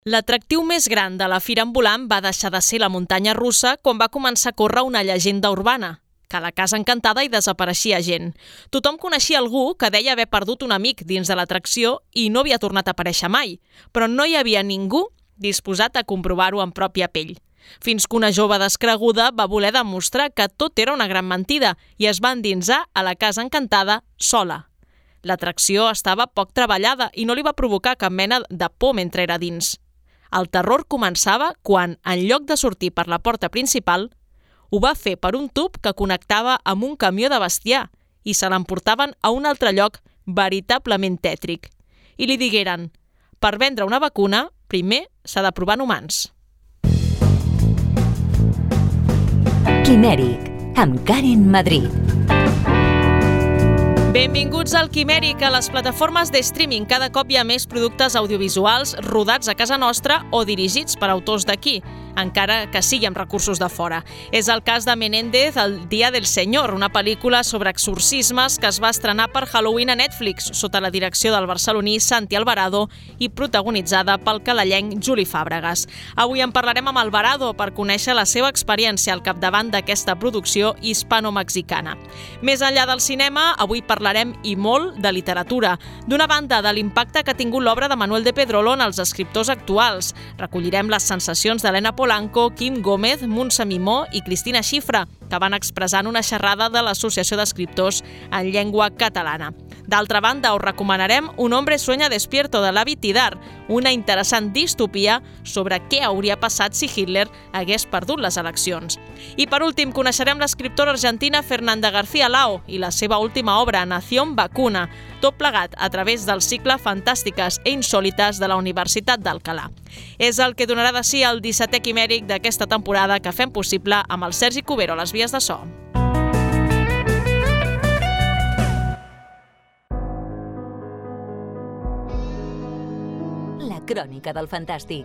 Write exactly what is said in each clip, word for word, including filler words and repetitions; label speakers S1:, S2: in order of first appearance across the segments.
S1: L'atractiu més gran de la Fira Ambulant va deixar de ser la muntanya russa quan va començar a córrer una llegenda urbana, que a la Casa Encantada hi desapareixia gent. Tothom coneixia algú que deia haver perdut un amic dins de l'atracció i no havia tornat a aparèixer mai, però no hi havia ningú disposat a comprovar-ho en pròpia pell. Fins que una jove descreguda va voler demostrar que tot era una gran mentida i es va endinsar a la Casa Encantada sola. L'atracció estava poc treballada i no li va provocar cap mena de por mentre era dins. El terror començava quan, en lloc de sortir per la porta principal, ho va fer per un tub que connectava amb un camió de bestiar i se l'emportaven a un altre lloc veritablement tètric. I li digueren, per vendre una vacuna, primer s'ha de provar en humans.
S2: Quimèric, amb Karen Madrid.
S1: Benvinguts al Quimèric, a les plataformes de streaming. Cada cop hi ha més productes audiovisuals rodats a casa nostra o dirigits per autors d'aquí, encara que sigui amb recursos de fora. És el cas de Menéndez, El Día del Señor, una pel·lícula sobre exorcismes que es va estrenar per Halloween a Netflix, sota la direcció del barceloní Santi Alvarado i protagonitzada pel calellenc Juli Fàbregas. Avui en parlarem amb Alvarado per conèixer la seva experiència al capdavant d'aquesta producció hispano-mexicana. Més enllà del cinema, avui parlarem i molt de literatura. D'una banda, de l'impacte que ha tingut l'obra de Manuel de Pedrolo en els escriptors actuals. Recollirem les sensacions d'Helena Polanco, Quim Gómez, Muntsa Mimó i Cristina Xifra, que van expressar en una xerrada de l'Associació d'Escriptors en Llengua Catalana. D'altra banda, us recomanarem Un hombre sueña despierto de Lavi Tidar, una interessant distopia sobre què hauria passat si Hitler hagués perdut les eleccions. I per últim, coneixerem l'escriptora argentina Fernanda García Lao i la seva última obra, Nación Vacuna, tot plegat a través del cicle Fantàstiques e Insòlites de la Universitat d'Alcalà. És el que donarà de si el dissetè Quimèric d'aquesta temporada que fem possible amb el Sergi Cubero a les vies de so.
S2: La crònica del fantàstic.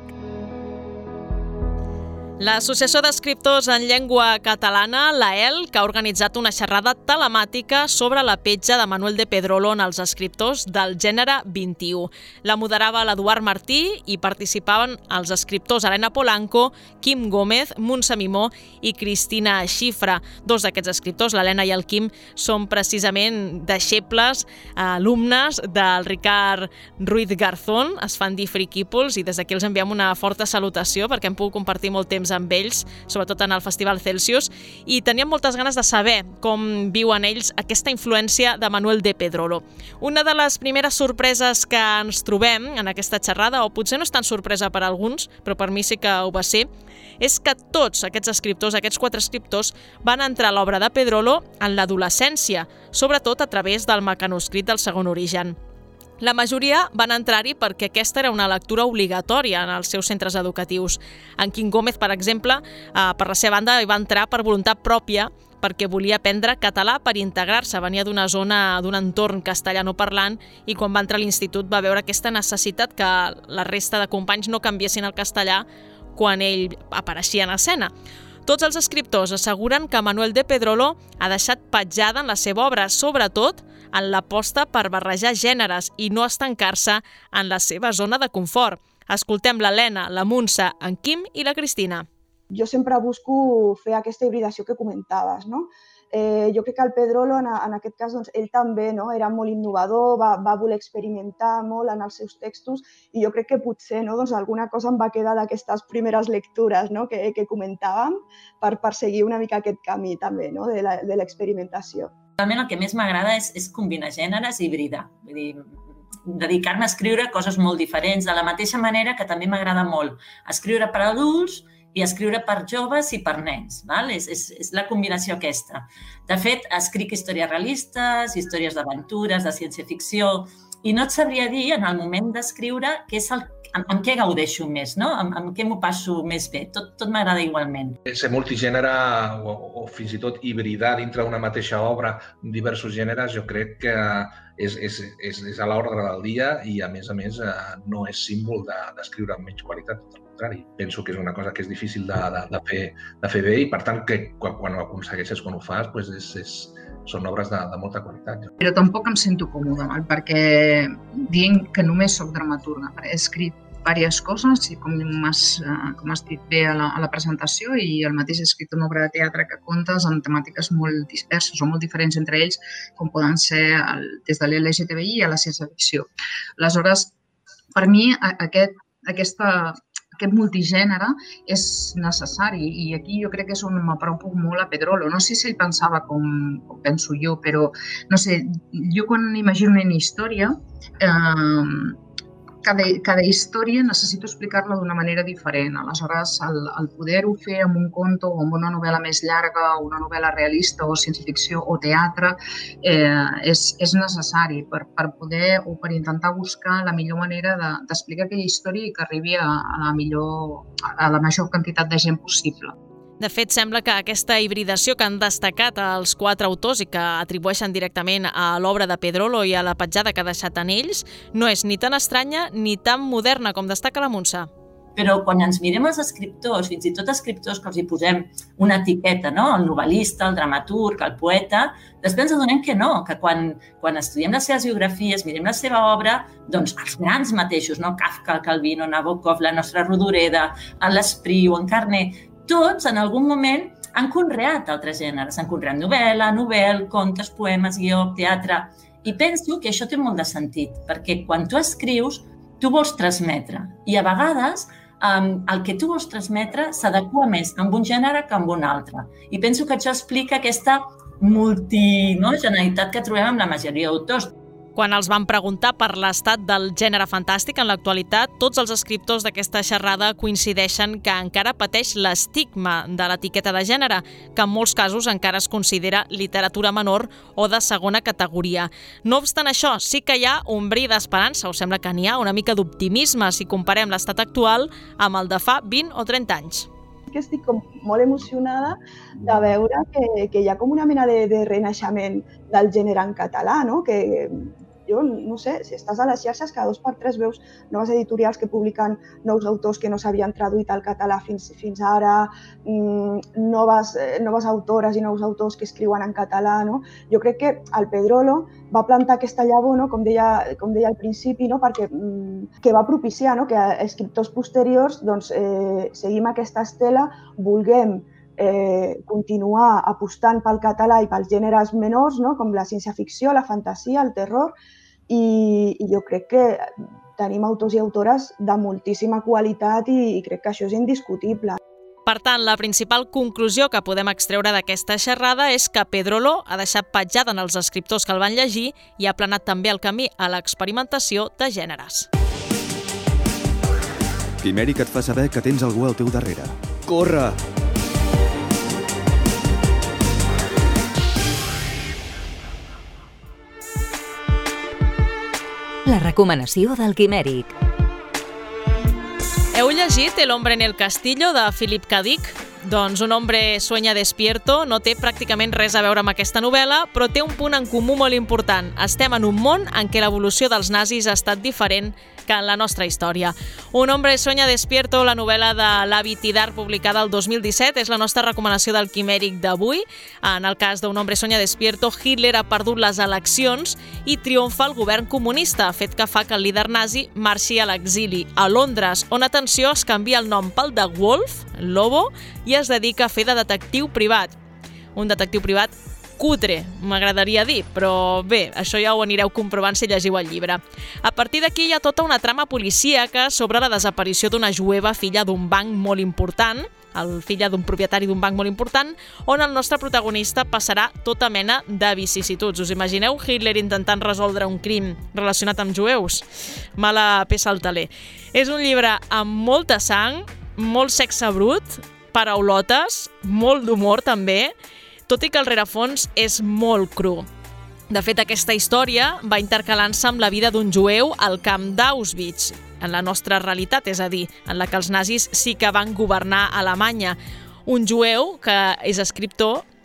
S1: L'Associació d'Escriptors en Llengua Catalana, l'A E L, que ha organitzat una xerrada telemàtica sobre la petja de Manuel de Pedrolo en els escriptors del gènere vint-i-u. La moderava l'Eduard Martí i participaven els escriptors Helena Polanco, Quim Gómez, Muntsa Mimó i Cristina Xifra. Dos d'aquests escriptors, l'Helena i el Quim, són precisament deixebles, alumnes del Ricard Ruiz Garzón, es fan dir friquípols i des d'aquí els enviem una forta salutació perquè hem pogut compartir molt temps amb ells, sobretot en el Festival Celsius, i teníem moltes ganes de saber com viuen ells aquesta influència de Manuel de Pedrolo. Una de les primeres sorpreses que ens trobem en aquesta xerrada, o potser no és tan sorpresa per a alguns, però per mi sí que ho va ser, és que tots aquests escriptors, aquests quatre escriptors, van entrar a l'obra de Pedrolo en l'adolescència, sobretot a través del mecanoscrit del Segon Origen. La majoria van entrar-hi perquè aquesta era una lectura obligatòria en els seus centres educatius. En Quim Gómez, per exemple, per la seva banda, hi va entrar per voluntat pròpia perquè volia aprendre català per integrar-se. Venia d'una zona, d'un entorn castellanoparlant i quan va entrar a l'institut va veure aquesta necessitat que la resta de companys no canviessin el castellà quan ell apareixia en escena. Tots els escriptors asseguren que Manuel de Pedrolo ha deixat petjada en la seva obra, sobretot en l'aposta per barrejar gèneres i no estancar-se en la seva zona de confort. Escoltem l'Helena, la Muntsa, en Quim i la Cristina.
S3: Jo sempre busco fer aquesta hibridació que comentaves, no? Eh, jo crec que el Pedrolo, en, en aquest cas, doncs, ell també, no? Era molt innovador, va, va voler experimentar molt en els seus textos i jo crec que potser, no? Doncs, alguna cosa em va quedar d'aquestes primeres lectures, no? que, que comentàvem per, per seguir una mica aquest camí també, no? de, la, de l'experimentació.
S4: Realment el que més m'agrada és, és combinar gèneres i hibridar. Vull dir, dedicar-me a escriure coses molt diferents, de la mateixa manera que també m'agrada molt escriure per adults i escriure per joves i per nens. Val? És, és, és la combinació aquesta. De fet, escric històries realistes, històries d'aventures, de ciència-ficció, i no et sabria dir, en el moment d'escriure, què és el amb, amb què gaudeixo més, no? Amb, amb què m'ho passo més bé. Tot, tot m'agrada igualment.
S5: Ser multigènere o, o fins i tot hibridar dintre d'una mateixa obra diversos gèneres, jo crec que és, és, és, és a l'ordre del dia i, a més a més, no és símbol d'escriure de, amb menys qualitat, tot el contrari. Penso que és una cosa que és difícil de, de, de, fer, de fer bé i, per tant, que quan, quan ho aconsegueixes, quan ho fas, doncs és, és, són obres de, de molta qualitat.
S6: Però tampoc em sento còmode, perquè dient que només soc dramaturga, he escrit diverses coses, i com has, com has dit bé a la, a la presentació, i el mateix ha escrit una obra de teatre que contes amb temàtiques molt disperses o molt diferents entre ells, com poden ser el, des de l'L G T B I a la ciència-ficció. Aleshores, per mi, aquest, aquesta, aquest multigènere és necessari, i aquí jo crec que és on m'apropo molt a Pedrolo. No sé si ell pensava com, com penso jo, però no sé, jo quan imagino una història, eh, cada, cada història necessito explicar-la d'una manera diferent. Aleshores, el, el poder-ho fer amb un conte o amb una novel·la més llarga, o una novel·la realista o ciència-ficció o teatre, eh, és, és necessari per, per poder o per intentar buscar la millor manera d'explicar de, aquella història i que arribi a, a, la millor, a la major quantitat de gent possible.
S1: De fet, sembla que aquesta hibridació que han destacat els quatre autors i que atribueixen directament a l'obra de Pedrolo i a la petjada que ha deixat en ells no és ni tan estranya ni tan moderna com destaca la Montse.
S4: Però quan ens mirem els escriptors, fins i tot escriptors que els hi posem una etiqueta, no? El novel·lista, el dramaturg, el poeta, després ens adonem que no, que quan, quan estudiem les seves biografies, mirem la seva obra, doncs els grans mateixos, no? Kafka, Calvino, Nabokov, la nostra Rodoreda, l'Espriu, en Carné, tots en algun moment han conreat altres gèneres, han conreat novel·la, novel, contes, poemes, guió, teatre, i penso que això té molt de sentit, perquè quan tu escrius, tu vols transmetre, i a vegades um, el que tu vols transmetre s'adequa més amb un gènere que amb un altre. I penso que això explica aquesta multigeneralitat que trobem amb la majoria d'autors.
S1: Quan els van preguntar per l'estat del gènere fantàstic en l'actualitat, tots els escriptors d'aquesta xerrada coincideixen que encara pateix l'estigma de l'etiqueta de gènere, que en molts casos encara es considera literatura menor o de segona categoria. No obstant això, sí que hi ha un bri d'esperança, o sembla que n'hi ha una mica d'optimisme si comparem l'estat actual amb el de fa vint o trenta anys.
S3: Que estic com molt emocionada de veure que, que hi ha com una mena de, de renaixement del gènere en català, no? Que jo, no sé, si estàs a les xarxes, cada dos per tres veus noves editorials que publiquen nous autors que no s'havien traduït al català fins, fins ara, mmm, noves, eh, noves autores i nous autors que escriuen en català, no? Jo crec que el Pedrolo va plantar aquesta llavor, no? com, deia, com deia al principi, no? Perquè, mmm, que va propiciar, no? Que escriptors posteriors doncs, eh, seguim aquesta estela, vulguem Eh, continuar apostant pel català i pels gèneres menors, no? Com la ciència-ficció, la fantasia, el terror, i, i jo crec que tenim autors i autores de moltíssima qualitat i, i crec que això és indiscutible.
S1: Per tant, la principal conclusió que podem extreure d'aquesta xerrada és que Pedrolo ha deixat petjada en els escriptors que el van llegir i ha aplanat també el camí a l'experimentació de gèneres.
S7: Quimèric et fa saber que tens algú al teu darrere. Corre!
S2: La recomanació del Quimèric.
S1: Heu llegit El hombre en el castillo de Philip K. Dick? Doncs Un hombre sueña despierto no té pràcticament res a veure amb aquesta novel·la, però té un punt en comú molt important. Estem en un món en què l'evolució dels nazis ha estat diferent que en la nostra història. Un hombre sueña despierto, la novel·la de l'Avi Tidar, publicada el dos mil disset, és la nostra recomanació del Quimèric d'avui. En el cas d'Un hombre sueña despierto, Hitler ha perdut les eleccions i triomfa el govern comunista, fet que fa que el líder nazi marxi a l'exili a Londres, on, atenció, es canvia el nom pel de Wolf, Lobo, i es dedica a fer de detectiu privat. Un detectiu privat cutre, m'agradaria dir, però bé, això ja ho anireu comprovant si llegiu el llibre. A partir d'aquí hi ha tota una trama policíaca sobre la desaparició d'una jueva filla d'un banc molt important, el filla d'un propietari d'un banc molt important, on el nostre protagonista passarà tota mena de vicissituds. Us imagineu Hitler intentant resoldre un crim relacionat amb jueus? Mala peça al taler. És un llibre amb molta sang, molt sexe brut, paraulotes, molt d'humor també, tot i que el rerefons és molt cru. De fet, aquesta història va intercalant-se amb la vida d'un jueu al camp d'Auschwitz, en la nostra realitat, és a dir, en la que els nazis sí que van governar Alemanya. Un jueu que és escriptor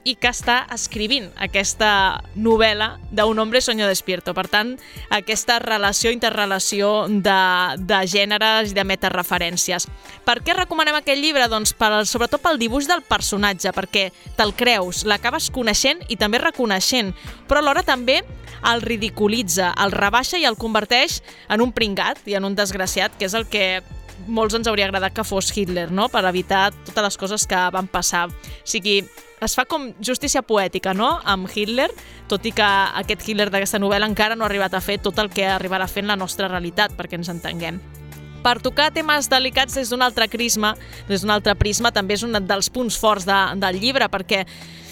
S1: i que està escrivint aquesta novel·la d'un hombre sueño despierto. Per tant, aquesta relació, interrelació de, de gèneres i de metareferències. Per què recomanem aquest llibre? Doncs per, sobretot pel dibuix del personatge, perquè te'l creus, l'acabes coneixent i també reconeixent, però alhora també el ridiculitza, el rebaixa i el converteix en un pringat i en un desgraciat, que és el que molts ens hauria agradat que fos Hitler, no? Per evitar totes les coses que van passar. O sigui, es fa com justícia poètica, no?, amb Hitler, tot i que aquest Hitler d'aquesta novel·la encara no ha arribat a fer tot el que arribarà fent la nostra realitat, perquè ens entenguem. Per tocar temes delicats des d'un altre prisma, des d'un altre prisma, també és un dels punts forts de, del llibre, perquè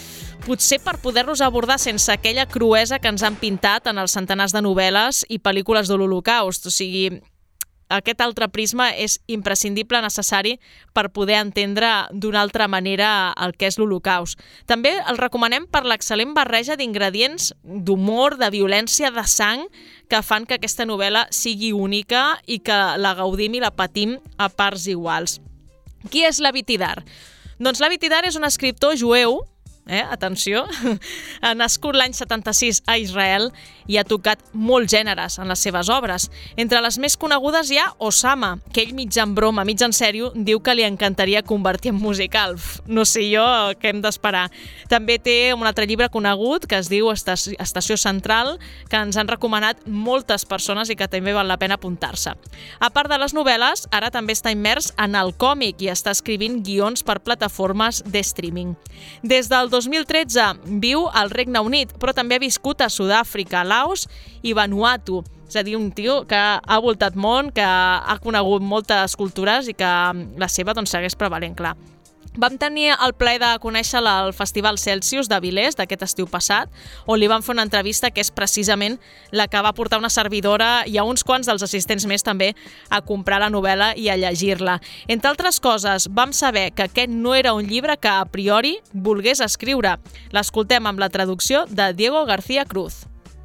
S1: potser per poder-los abordar sense aquella cruesa que ens han pintat en els centenars de novel·les i pel·lícules de l'Holocaust. O sigui, aquest altre prisma és imprescindible, necessari, per poder entendre d'una altra manera el que és l'Holocaust. També el recomanem per l'excel·lent barreja d'ingredients, d'humor, de violència, de sang, que fan que aquesta novel·la sigui única i que la gaudim i la patim a parts iguals. Qui és Levi Tidhar? Doncs Levi Tidhar és un escriptor jueu, Eh, atenció, ha nascut l'any setanta-sis a Israel i ha tocat molts gèneres en les seves obres. Entre les més conegudes hi ha Osama, que ell mig en broma, mig en sèrio, diu que li encantaria convertir en musical. No sé jo què hem d'esperar. També té un altre llibre conegut que es diu Estació Central, que ens han recomanat moltes persones i que també val la pena apuntar-se. A part de les novel·les, ara també està immers en el còmic i està escrivint guions per plataformes de streaming. Des del dos mil tretze viu al Regne Unit, però també ha viscut a Sud-àfrica, Laos i Vanuatu. És a dir, un tio que ha voltat món, que ha conegut moltes cultures i que la seva doncs, segueix prevalent, clar. Vam tenir el plaer de conèixer-la al Festival Celsius d'Avilés d'aquest estiu passat, on li van fer una entrevista que és precisament la que va portar una servidora i a uns quants dels assistents més també a comprar la novel·la i a llegir-la. Entre altres coses, vam saber que aquest no era un llibre que a priori volgués escriure. L'escoltem amb la traducció de Diego García Cruz.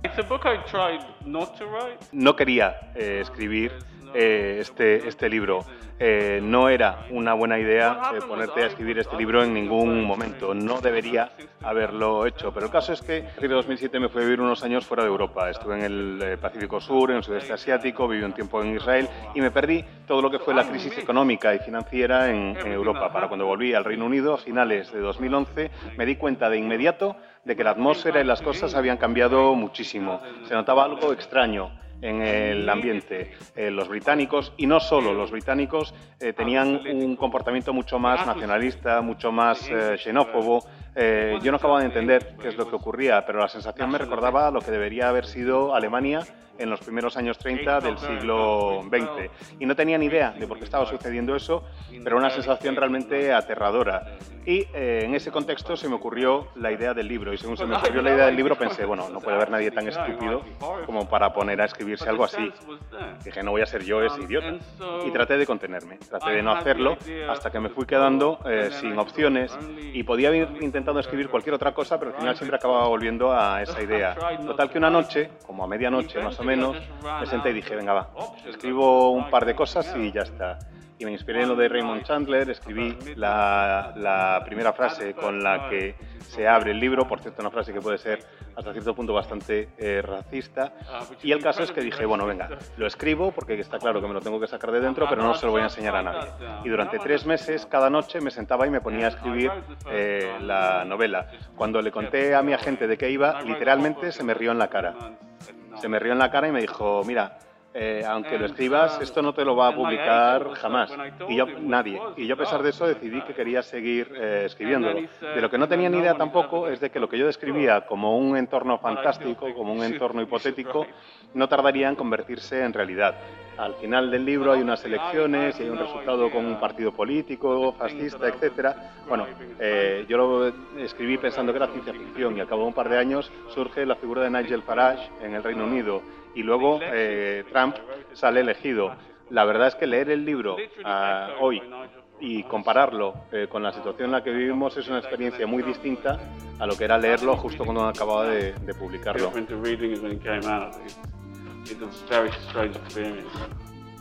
S8: No quería eh, escribir eh, este, este libro. Eh, no era una buena idea eh, ponerte a escribir este libro en ningún momento. No debería haberlo hecho. Pero el caso es que en dos mil siete me fui a vivir unos años fuera de Europa. Estuve en el eh, Pacífico Sur, en el sudeste asiático, viví un tiempo en Israel y me perdí todo lo que fue la crisis económica y financiera en, en Europa. Para cuando volví al Reino Unido a finales de dos mil once me di cuenta de inmediato de que la atmósfera y las cosas habían cambiado muchísimo. Se notaba algo extraño en el ambiente. Eh, los británicos, y no solo los británicos, eh, tenían un comportamiento mucho más nacionalista, mucho más eh, xenófobo. Eh, yo no acababa de entender qué es lo que ocurría, pero la sensación me recordaba lo que debería haber sido Alemania en los primeros años treinta del siglo veinte. Y no tenía ni idea de por qué estaba sucediendo eso, pero una sensación realmente aterradora. Y eh, en ese contexto se me ocurrió la idea del libro. Y según se me ocurrió la idea del libro pensé, bueno, no puede haber nadie tan estúpido como para poner a escribirse algo así. Dije, no voy a ser yo ese idiota. Y traté de contenerme, traté de no hacerlo hasta que me fui quedando eh, sin opciones y podía haber intentado escribir cualquier otra cosa, pero al final siempre acababa volviendo a esa idea. Total que una noche, como a medianoche más o menos, me senté y dije, venga va, escribo un par de cosas y ya está. Y me inspiré en lo de Raymond Chandler, escribí la, la primera frase con la que se abre el libro, por cierto una frase que puede ser hasta cierto punto bastante eh, racista, y el caso es que dije, bueno venga, lo escribo porque está claro que me lo tengo que sacar de dentro, pero no se lo voy a enseñar a nadie. Y durante tres meses, cada noche me sentaba y me ponía a escribir eh, la novela. Cuando le conté a mi agente de qué iba, literalmente se me rió en la cara. Se me rió en la cara y me dijo, mira, Eh, aunque lo escribas, esto no te lo va a publicar jamás. Y yo, nadie. Y yo a pesar de eso decidí que quería seguir eh, escribiéndolo. De lo que no tenía ni idea tampoco es de que lo que yo describía como un entorno fantástico, como un entorno hipotético, no tardaría en convertirse en realidad. Al final del libro hay unas elecciones y hay un resultado con un partido político, fascista, etcétera. Bueno, eh, yo lo escribí pensando que era ciencia ficción y al cabo de un par de años surge la figura de Nigel Farage en el Reino Unido y luego eh, Trump sale elegido. La verdad es que leer el libro uh, hoy y compararlo eh, con la situación en la que vivimos es una experiencia muy distinta a lo que era leerlo justo cuando acababa de, de publicarlo.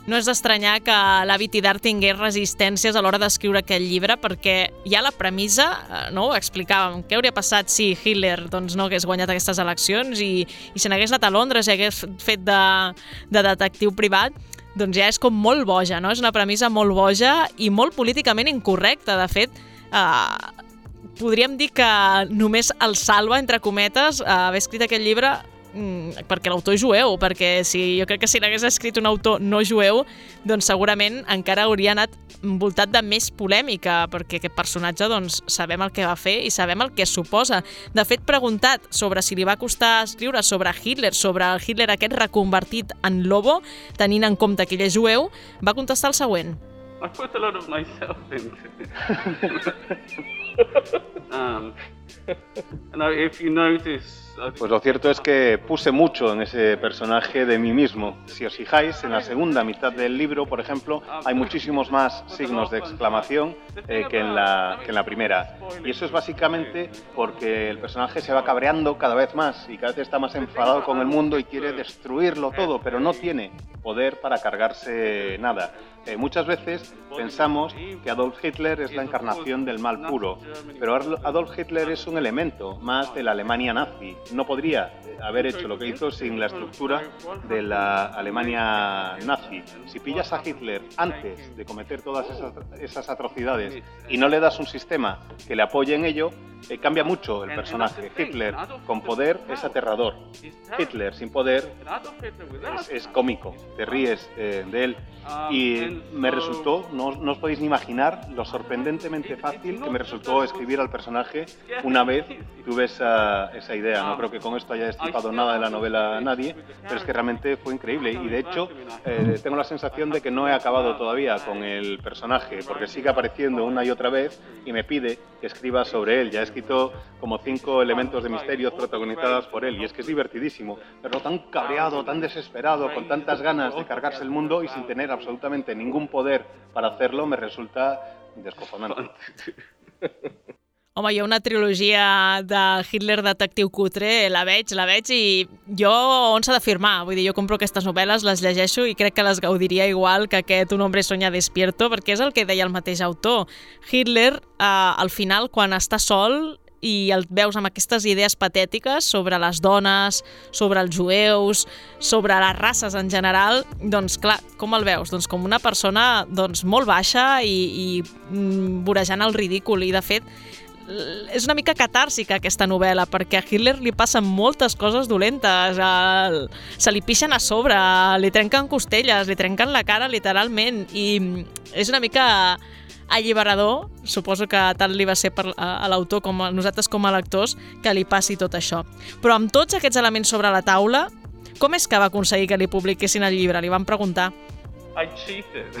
S1: No és d'estranyar que l'avi Tidhar tingués resistències a l'hora d'escriure aquest llibre, perquè hi ha la premissa, no ho explicàvem, què hauria passat si Hitler doncs, no hagués guanyat aquestes eleccions i, i se n'hagués anat a Londres i hagués fet de, de detectiu privat, doncs ja és com molt boja, no? És una premissa molt boja i molt políticament incorrecta. De fet, eh, podríem dir que només el salva, entre cometes, eh, haver escrit aquest llibre perquè l'autor és jueu, perquè si, jo crec que si n'hagués escrit un autor no jueu, doncs segurament encara hauria anat envoltat de més polèmica, perquè aquest personatge doncs, sabem el que va fer i sabem el que es suposa. De fet, preguntat sobre si li va costar escriure sobre Hitler, sobre el Hitler aquest reconvertit en lobo, tenint en compte que ell és jueu, va contestar el següent.
S9: I put a lot of myself into it. um, and if you notice,
S8: Pues lo cierto es que puse mucho en ese personaje de mí mismo. Si os fijáis, en la segunda mitad del libro, por ejemplo, hay muchísimos más signos de exclamación eh, que, en la, que en la primera. Y eso es básicamente porque el personaje se va cabreando cada vez más y cada vez está más enfadado con el mundo y quiere destruirlo todo, pero no tiene poder para cargarse nada. Eh, muchas veces pensamos que Adolf Hitler es la encarnación del mal puro, pero Adolf Hitler es un elemento más de la Alemania nazi. No podría haber hecho lo que hizo sin la estructura de la Alemania nazi. Si pillas a Hitler antes de cometer todas esas, esas atrocidades y no le das un sistema que le apoye en ello, eh, cambia mucho el personaje. Hitler con poder es aterrador. Hitler sin poder es, es cómico, te ríes eh, de él. Y me resultó, no, no os podéis ni imaginar lo sorprendentemente fácil que me resultó escribir al personaje una vez tuve esa, esa idea. No creo que con esto haya destripado nada de la novela a nadie, pero es que realmente fue increíble. Y de hecho, eh, tengo la sensación de que no he acabado todavía con el personaje, porque sigue apareciendo una y otra vez y me pide que escriba sobre él. Ya he escrito como cinco elementos de misterios protagonizados por él, y es que es divertidísimo verlo tan cabreado, tan desesperado, con tantas ganas de cargarse el mundo y sin tener absolutamente ningún poder para hacerlo, me resulta descojonante.
S1: Home, hi ha una trilogia de Hitler detectiu cutre, la veig, la veig i jo on s'ha de firmar. Vull dir, jo compro aquestes novel·les, les llegeixo i crec que les gaudiria igual que aquest Un hombre sueña despierto, perquè és el que deia el mateix autor. Hitler, eh, al final, quan està sol i el veus amb aquestes idees patètiques sobre les dones, sobre els jueus, sobre les races en general, doncs clar, com el veus? Doncs com una persona doncs, molt baixa i, i vorejant el ridícul. I de fet, és una mica catàrsica aquesta novel·la, perquè a Hitler li passen moltes coses dolentes, el, se li pixen a sobre, li trenquen costelles, li trenquen la cara literalment, i és una mica alliberador, suposo que tant li va ser per, a, a l'autor com a nosaltres com a lectors, que li passi tot això. Però amb tots aquests elements sobre la taula, com és que va aconseguir que li publiquessin el llibre? Li van preguntar.
S9: I cheated.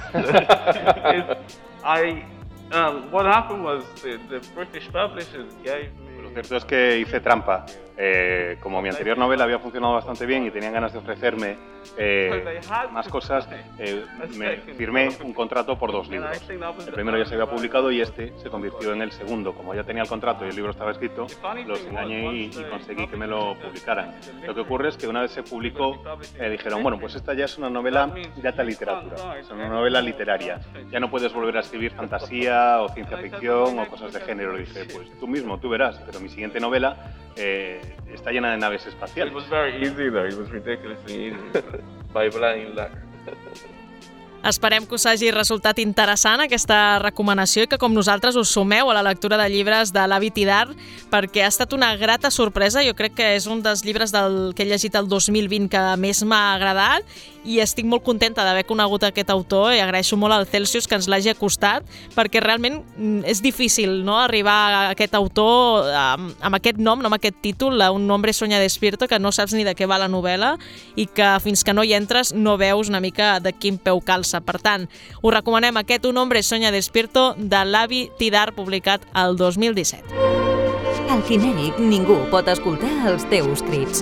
S9: I, um, what happened was the, the British publishers gave me...
S8: Lo cierto es que hice trampa. Eh, como mi anterior novela había funcionado bastante bien y tenían ganas de ofrecerme eh, más cosas, eh, me firmé un contrato por dos libros. El primero ya se había publicado y este se convirtió en el segundo. Como ya tenía el contrato y el libro estaba escrito, los engañé y, y conseguí que me lo publicaran. Lo que ocurre es que una vez se publicó, eh, dijeron, bueno, pues esta ya es una novela de alta literatura, es una novela literaria. Ya no puedes volver a escribir fantasía o ciencia ficción o cosas de género. Y dije, pues tú mismo, tú verás, pero mi siguiente novela eh, está llena de naves espaciales.
S9: It was very easy though, it was ridiculously easy. By blind luck.
S1: Esperem que us hagi resultat interessant aquesta recomanació i que com nosaltres us sumeu a la lectura de llibres de l'avi Tidhar, perquè ha estat una grata sorpresa. Jo crec que és un dels llibres del que he llegit el dos mil vint que més m'ha agradat i estic molt contenta d'haver conegut aquest autor i agraeixo molt al Celsius que ens l'hagi acostat, perquè realment és difícil, no?, arribar a aquest autor amb, amb aquest nom, no, amb aquest títol, Un hombre sueña despierto, que no saps ni de què va la novel·la i que fins que no hi entres no veus una mica de quin peu calça. Per tant, us recomanem aquest Un hombre sueña despierto de l'avi Tidhar, publicat el dos mil disset.
S2: Al Quimèric ningú pot escoltar els teus crits.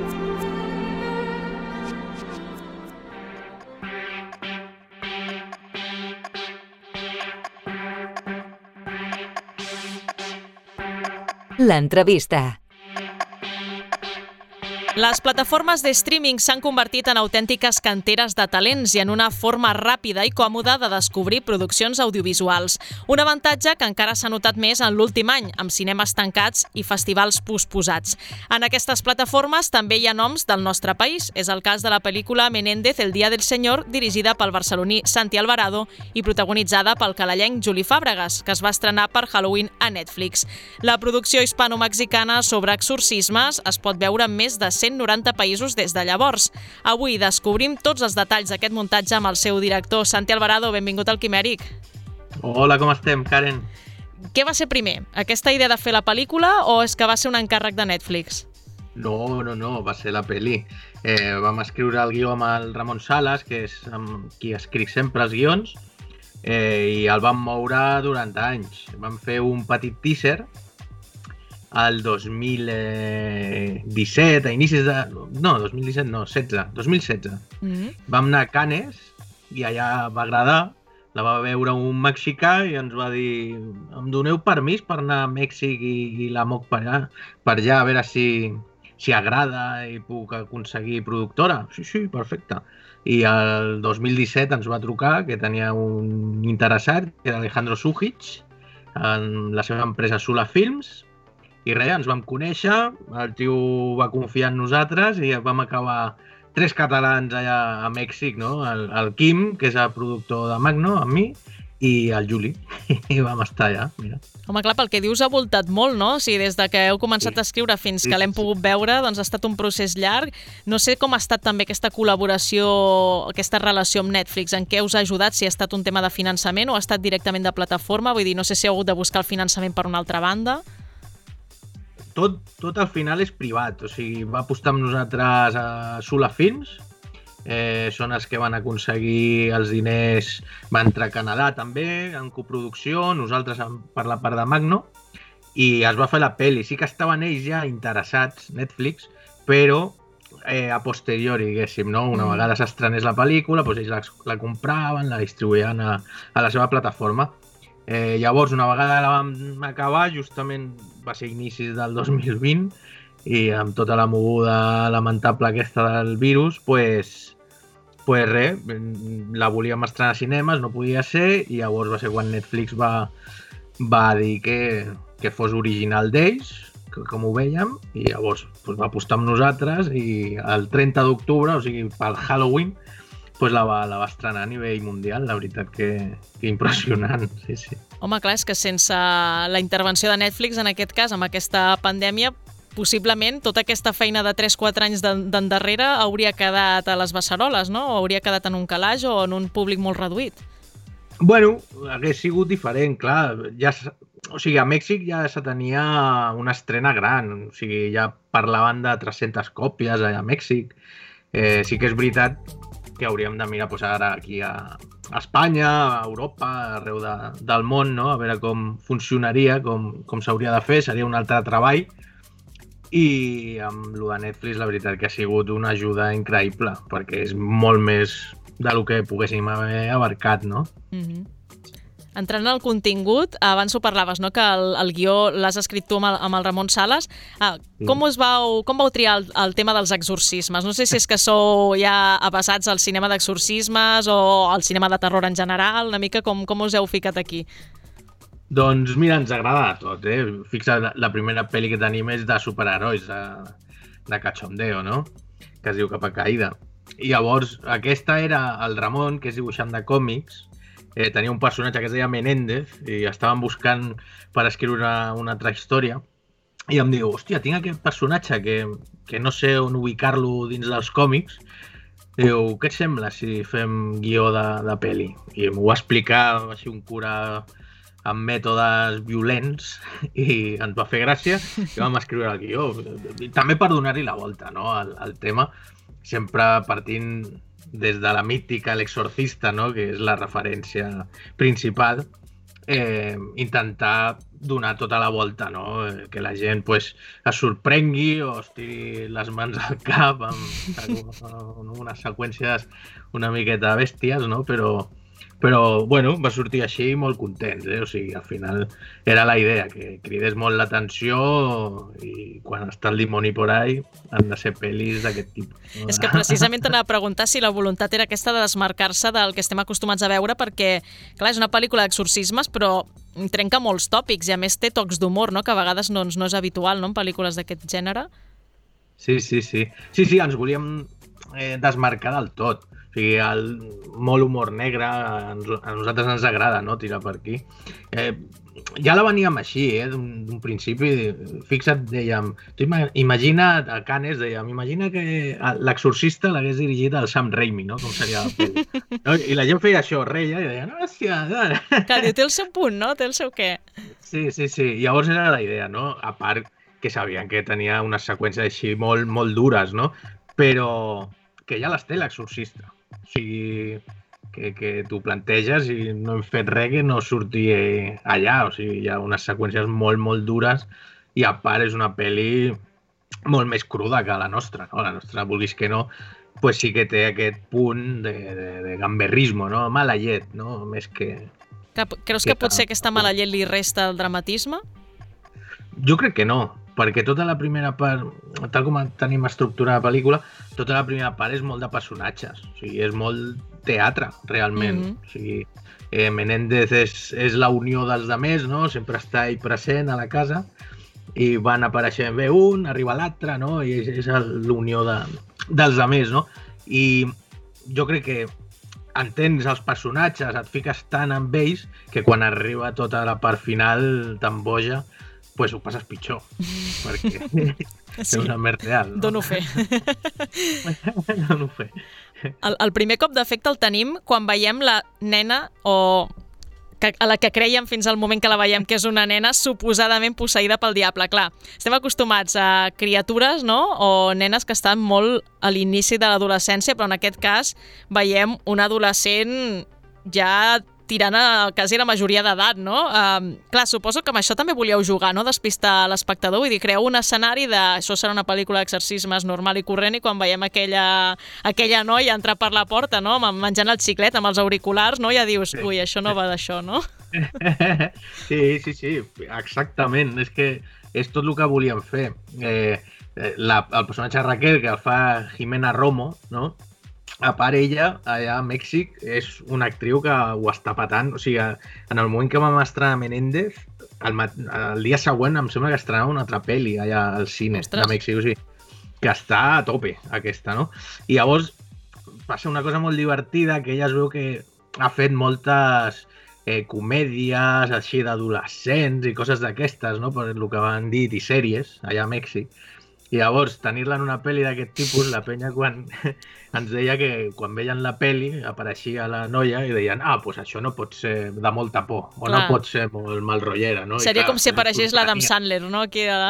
S2: L'entrevista.
S1: Les plataformes de streaming s'han convertit en autèntiques canteres de talents i en una forma ràpida i còmoda de descobrir produccions audiovisuals. Un avantatge que encara s'ha notat més en l'últim any, amb cinemes tancats i festivals posposats. En aquestes plataformes també hi ha noms del nostre país. És el cas de la pel·lícula Menéndez, El Día del Señor, dirigida pel barceloní Santi Alvarado i protagonitzada pel calellenc Juli Fàbregas, que es va estrenar per Halloween a Netflix. La producció hispano-mexicana sobre exorcismes es pot veure en més de cent noranta països des de llavors. Avui descobrim tots els detalls d'aquest muntatge amb el seu director, Santi Alvarado. Benvingut al Quimèric.
S10: Hola, com estem, Karen?
S1: Què va ser primer? Aquesta idea de fer la pel·lícula o és que va ser un encàrrec de Netflix?
S10: No, no, no, va ser la pel·li. Eh, vam escriure el guió amb el Ramon Sales, que és amb qui escric sempre els guions, eh, i el vam moure durant anys. Vam fer un petit teaser el dos mil disset, a inicis de... No, dos mil disset no, setze, dos mil setze. Mm-hmm. Vam anar a Cannes i allà va agradar, la va veure un mexicà i ens va dir em doneu permís per anar a Mèxic i, i la moc per allà, per allà a veure si, si agrada i puc aconseguir productora. Sí, sí, perfecte. I el dos mil disset ens va trucar que tenia un interessat, que era Alejandro Sujic, en la seva empresa Sula Films. I res, ens vam conèixer, el tio va confiar en nosaltres i vam acabar tres catalans allà a Mèxic, no? El, el Quim, que és el productor de Magno, amb mi, i el Juli. I vam estar allà, mira.
S1: Home, clar, pel que dius ha voltat molt, no? O sigui, des de que heu començat sí. a escriure fins sí, que l'hem sí. pogut veure, doncs ha estat un procés llarg. No sé com ha estat també aquesta col·laboració, aquesta relació amb Netflix, en què us ha ajudat, si ha estat un tema de finançament o ha estat directament de plataforma, vull dir, no sé si heu hagut de buscar el finançament per una altra banda.
S10: Tot, tot al final és privat, o sigui, va apostar amb nosaltres a Sula Films, eh, són els que van aconseguir els diners, va entrar a Canadà també, en coproducció, nosaltres per la part de Magno, i es va fer la pel·li. Sí que estaven ells ja interessats, Netflix, però eh, a posteriori, diguéssim, no? Una mm. vegada s'estrenés la pel·lícula, doncs ells la, la compraven, la distribuïen a, a la seva plataforma. Eh, llavors, una vegada la vam acabar, justament va ser inicis del dos mil vint, i amb tota la moguda lamentable aquesta del virus, pues, pues res, la volíem estrenar a cinemes, no podia ser, i llavors va ser quan Netflix va, va dir que, que fos original d'ells, com ho veiem, i llavors pues, va apostar amb nosaltres, i el trenta d'octubre, o sigui, pel Halloween, pues la va, la va estrenar a nivell mundial, la veritat que, que impressionant, sí, sí.
S1: Home, clar, és que sense la intervenció de Netflix, en aquest cas, amb aquesta pandèmia, possiblement tota aquesta feina de tres quatre anys d'endarrere hauria quedat a les beceroles, no? O hauria quedat en un calaix o en un públic molt reduït.
S10: Bueno, hagués sigut diferent, clar. Ja, o sigui, a Mèxic ja se tenia una estrena gran, o sigui, ja parlaven de tres-centes còpies allà a Mèxic. Eh, sí que és veritat que hauríem de mirar pues, ara aquí a, a Espanya, a Europa, arreu de, del món, no? A veure com funcionaria, com, com s'hauria de fer, seria un altre treball. I amb lo de Netflix la veritat que ha sigut una ajuda increïble, perquè és molt més del que poguéssim haver abarcat, no?
S1: Mm-hmm. Entrant al contingut, abans ho parlaves, no? Que el, el guió l'has escrit tu amb el, amb el Ramon Sales. Ah, com, us vau, com vau triar el, el tema dels exorcismes? No sé si és que sou ja avasats al cinema d'exorcismes o al cinema de terror en general, una mica com, com us heu ficat aquí?
S10: Doncs mira, ens agrada tot, eh? Fixa't, la primera pel·li que tenim és de superherois, de, de cachondeo, no? Que es diu Capa Caïda. I llavors, aquesta era el Ramon, que és dibuixant de còmics, eh, tenia un personatge que es deia Menéndez i estaven buscant per escriure una, una altra història i em diu, hòstia, tinc aquest personatge que, que no sé on ubicar-lo dins dels còmics. Diu, què et sembla si fem guió de, de pel·li? I m'ho va explicar així un cura amb mètodes violents i ens va fer gràcia i vam escriure el guió. També per donar-hi la volta, no, al, al tema, sempre partint des de la mítica L'Exorcista, no? Que és la referència principal, eh, intentar donar tota la volta, no? Que la gent pues, es sorprengui o es tiri les mans al cap amb, amb unes seqüències una miqueta bèsties, no? Però, Però, bueno, va sortir així molt contents, eh? O sigui, al final era la idea, que cridés molt l'atenció i quan està el dimoni por ahí han de ser pel·lis d'aquest tipus. No?
S1: És que precisament t'anava a preguntar si la voluntat era aquesta de desmarcar-se del que estem acostumats a veure, perquè, clar, és una pel·lícula d'exorcismes, però trenca molts tòpics i a més té tocs d'humor, no? Que a vegades no, no és habitual, no?, en pel·lícules d'aquest gènere.
S10: Sí, sí, sí. Sí, sí, ens volíem eh, desmarcar del tot. O sigui, el molt humor negre, a nosaltres ens agrada, no?, tirar per aquí. Eh, ja la veníem així, eh, d'un principi. Fixa't, dèiem, tu imagina, a Canes dèiem, imagina que l'exorcista l'hagués dirigit el Sam Raimi, no?, com seria la pel·li. No? I la gent feia això, reia, i deia, no, hòstia...
S1: Que diu, té el seu punt, no?, té el seu què.
S10: Sí, sí, sí. Llavors era la idea, no?, a part que sabien que tenia unes seqüències així molt, molt dures, no?, però que ja les té l'exorcista. O sigui, que, que tu planteges i no hem fet res que no surti allà. O sigui, hi ha unes seqüències molt, molt dures i a part és una pel·li molt més cruda que la nostra, no? La nostra, vulguis que no, pues sí que té aquest punt de, de, de gamberrismo, no? Mala llet, no? Més que...
S1: Creus que, que potser aquesta mala llet li resta el dramatisme?
S10: Jo crec que no, perquè tota la primera part, tal com tenim estructurada la pel·lícula, tota la primera part és molt de personatges, o sigui, és molt teatre, realment. Mm-hmm. O sigui, eh, Menéndez és, és la unió dels demés, no? Sempre està ell present a la casa i van apareixent bé un, arriba l'altre, no? I és, és l'unió de, dels demés, no? I jo crec que entens els personatges, et fiques tant amb ells que quan arriba tota la part final t'emboja, pues ho passes pitjor, perquè sí. És una merda real. No?
S1: Dono fe.
S10: Dono fe.
S1: El, el primer cop d'efecte el tenim quan veiem la nena, o que, a la que creiem fins al moment que la veiem que és una nena suposadament posseïda pel diable. Clar, estem acostumats a criatures, no?, o nenes que estan molt a l'inici de l'adolescència, però en aquest cas veiem un adolescent ja tirant a quasi la majoria d'edat, no? Uh, clar, suposo que amb això també volíeu jugar, no?, despistar l'espectador, vull dir, creeu un escenari de això serà una pel·lícula d'exorcismes normal i corrent i quan veiem aquella, aquella noia entrar per la porta, no?, menjant el xiclet amb els auriculars, no?, ja dius, ui, això no va d'això, no?
S10: Sí, sí, sí, exactament, és que és tot el que volíem fer. Eh, la, el personatge Raquel, que el fa Jimena Romo, no?, a part ella, allà a Mèxic, és una actriu que ho està patant. O sigui, en el moment que vam estrenar Menéndez, el, el dia següent em sembla que estrenava una altra pel·li allà al cine Ostres. de Mèxic. O sigui, que està a tope, aquesta, no? I llavors passa una cosa molt divertida, que ella es veu que ha fet moltes eh, comèdies així d'adolescents i coses d'aquestes, no?, per el que van dir, i sèries allà a Mèxic. I llavors, tenir-la en una pel·li d'aquest tipus, la penya quan ens deia que quan veien la pel·li apareixia la noia i deien ah, doncs això no pot ser de molta por, o clar, no pot ser molt malrotllera, no?
S1: Seria
S10: I, clar,
S1: com si apareixés l'Adam Sandler, no? Aquí a...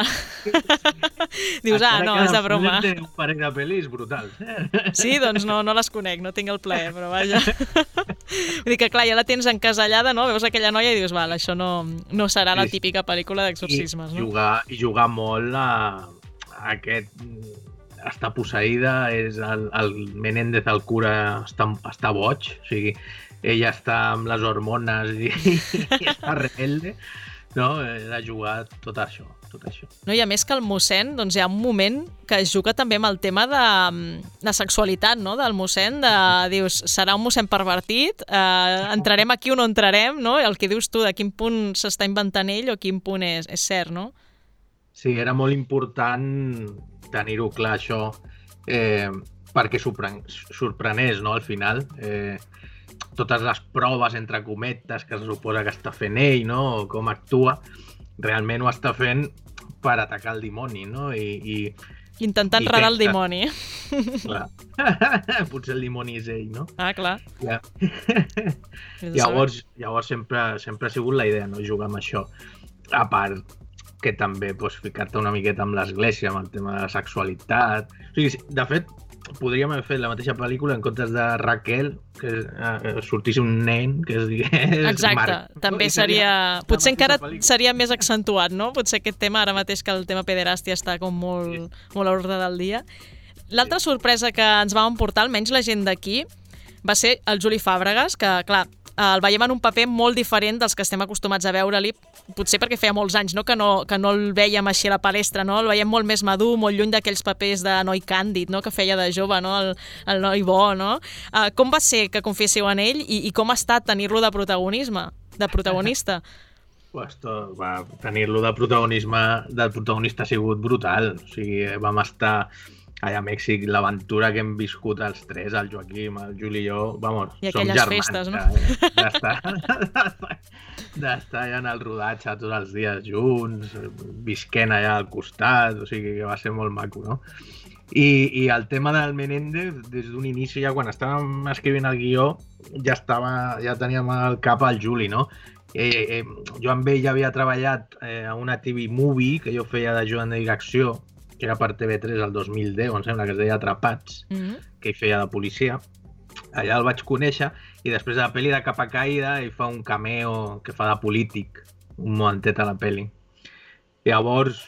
S1: Dius, ah, no, és de broma.
S10: Un parell de pel·lis brutals.
S1: Sí, doncs no, no les conec, no tinc el plaer, però vaja. Vull dir que, clar, ja la tens encasellada, no? Veus aquella noia i dius, val, això no, no serà la típica pel·lícula d'exorcismes, no?
S10: I jugar, i jugar molt a... aquest està posseïda, és el, el Menéndez, el cura, està, està boig, o sigui, ella està amb les hormones i, i està rebelde, no? De jugar tot això, tot això.
S1: No, i a més que el mossèn, doncs hi ha un moment que es juga també amb el tema de, de sexualitat, no?, del mossèn, de, dius, serà un mossèn pervertit, eh, entrarem aquí o no entrarem, no?, el que dius tu, de quin punt s'està inventant ell o quin punt és, és cert, no?
S10: Sí, era molt important tenir-ho clar, això, eh, perquè sorpren sorprenés, no?, al final. Eh, totes les proves, entre cometes, que se suposa que està fent ell, no?, o com actua, realment ho està fent per atacar el dimoni, no? I, i
S1: intentant i redar el dimoni.
S10: Clar. Potser el dimoni és ell, no?
S1: Ah, clar.
S10: Ja. llavors, llavors sempre, sempre ha sigut la idea, no?, jugar amb això. A part que també pues, ficar-te una miqueta amb l'església, amb el tema de la sexualitat. O sigui, de fet, podríem haver fet la mateixa pel·lícula en comptes de Raquel, que eh, sortís un nen que es digués
S1: Exacte,
S10: Marc.
S1: també seria... Potser encara seria més accentuat, no? Potser aquest tema, ara mateix que el tema pederàstia està com molt, sí. molt a l'ordre del dia. L'altra sí. sorpresa que ens vam emportar, almenys la gent d'aquí, va ser el Juli Fàbregas, que, clar, el veiem en un paper molt diferent dels que estem acostumats a veure-li, potser perquè feia molts anys no? Que, no, que no el veiem així a la palestra, no? El veiem molt més madur, molt lluny d'aquells papers de noi càndid, no? Que feia de jove, no? el, el noi bo. No? Uh, com va ser que confiéssiu en ell i, i com ha estat tenir-lo de protagonisme, de protagonista?
S10: Pues to, va, tenir-lo de protagonisme, del protagonista ha sigut brutal. O sigui, vam estar allà a Mèxic, l'aventura que hem viscut els tres, el Joaquim, el Juli i jo, vamos,
S1: I
S10: som
S1: aquelles
S10: germans.
S1: festes, no?
S10: Eh? D'estar, d'estar allà en el rodatge tots els dies junts, visquent allà al costat, o sigui que va ser molt maco, no? I, i el tema del Menéndez, des d'un inici, ja quan estàvem escrivint el guió, ja estava, ja teníem al cap el Juli, no? Eh, eh, jo amb ell ja havia treballat eh, a una T V Movie que jo feia d'ajudant de direcció, que era per T V tres el dos mil deu, em sembla que es deia Atrapats, mm-hmm. que hi feia de policia. Allà el vaig conèixer i després de la pel·li de Capa Caïda ell fa un cameo que fa de polític, un momentet a la pel·li. I llavors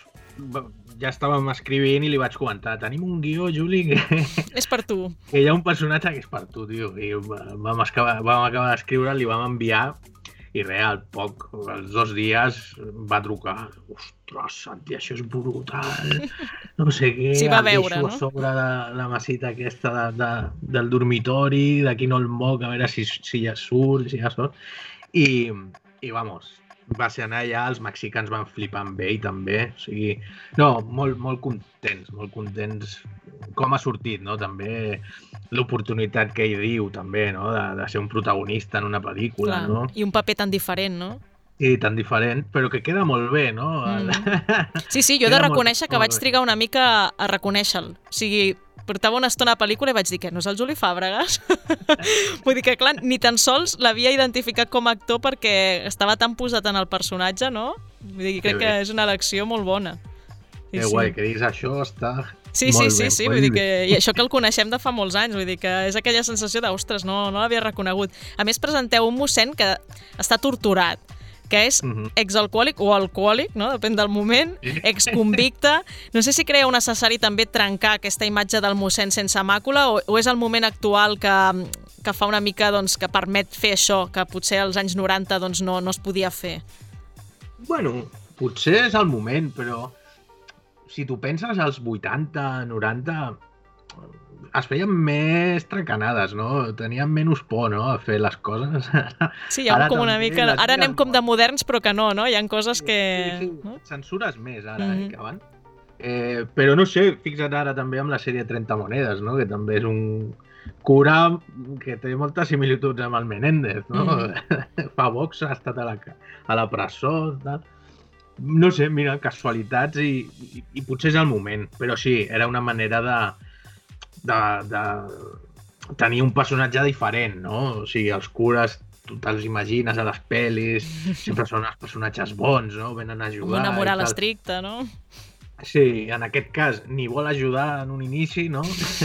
S10: ja estàvem escrivint i li vaig comentar, tenim un guió, Juli, que...
S1: És per tu.
S10: Que hi ha un personatge que és per tu, tio. I vam acabar, vam acabar d'escriure, li vam enviar i res, al poc, als dos dies va trucar. Ostres, Santi, això és brutal. No sé què,
S1: sí, va veure,
S10: el deixo
S1: no?
S10: a sobre de la masita aquesta de, de, del dormitori, d'aquí no el moc, a veure si, si ja surt, si ja surt. I, i vamos, va ser anar allà, els mexicans van flipar amb ell també, o sigui, no, molt, molt contents, molt contents com ha sortit, no? També l'oportunitat que ell diu, també, no? De, de ser un protagonista en una pel·lícula,
S1: clar,
S10: no?
S1: I un paper tan diferent, no?
S10: Sí, tan diferent, però que queda molt bé, no?
S1: Mm. Sí, sí, jo he de reconèixer molt, que vaig trigar una mica a reconèixer-lo. O sigui, portava una estona a pel·lícula i vaig dir que no és el Juli Fàbregas. Vull dir que, clar, ni tan sols l'havia identificat com a actor perquè estava tan posat en el personatge, no? Vull dir, crec que és una elecció molt bona.
S10: Sí, que guai, sí. Que diguis això està
S1: sí,
S10: molt
S1: sí, sí,
S10: bé.
S1: Sí, vull dir que, i això que el coneixem de fa molts anys, vull dir que és aquella sensació d'ostres, no, no l'havia reconegut. A més, presenteu un mossèn que està torturat, que és uh-huh. exalcohòlic o alcohòlic, no? Depèn del moment, exconvicte. No sé si creieu necessari també trencar aquesta imatge del mossèn sense màcula o, o és el moment actual que, que fa una mica, doncs, que permet fer això, que potser als anys noranta doncs, no, no es podia fer?
S10: Bueno, potser és el moment, però si tu penses als vuitanta, noranta, es feien més trencanades, no? Tenien menys por, no?, a fer les coses.
S1: Sí, hi ha com una mica... Ara anem com de moderns, però que no, no? Hi ha coses que...
S10: Sí, sí, no? Censures més ara, mm-hmm. eh, que abans. Eh, però no sé, fixa't ara també amb la sèrie trenta monedes, no?, que també és un cura que té moltes similituds amb el Menéndez, no? Mm-hmm. Fa box, ha estat a la, a la presó, tal... No sé, mira, casualitats i, i, i potser és el moment, però sí, era una manera de, de, de tenir un personatge diferent, no? O sigui, els cures, tu te'ls imagines a les pel·lis, sempre són els personatges bons, no? Venen a ajudar.
S1: Amb una moral estricta, no?
S10: Sí, en aquest cas, ni vol ajudar en un inici, no?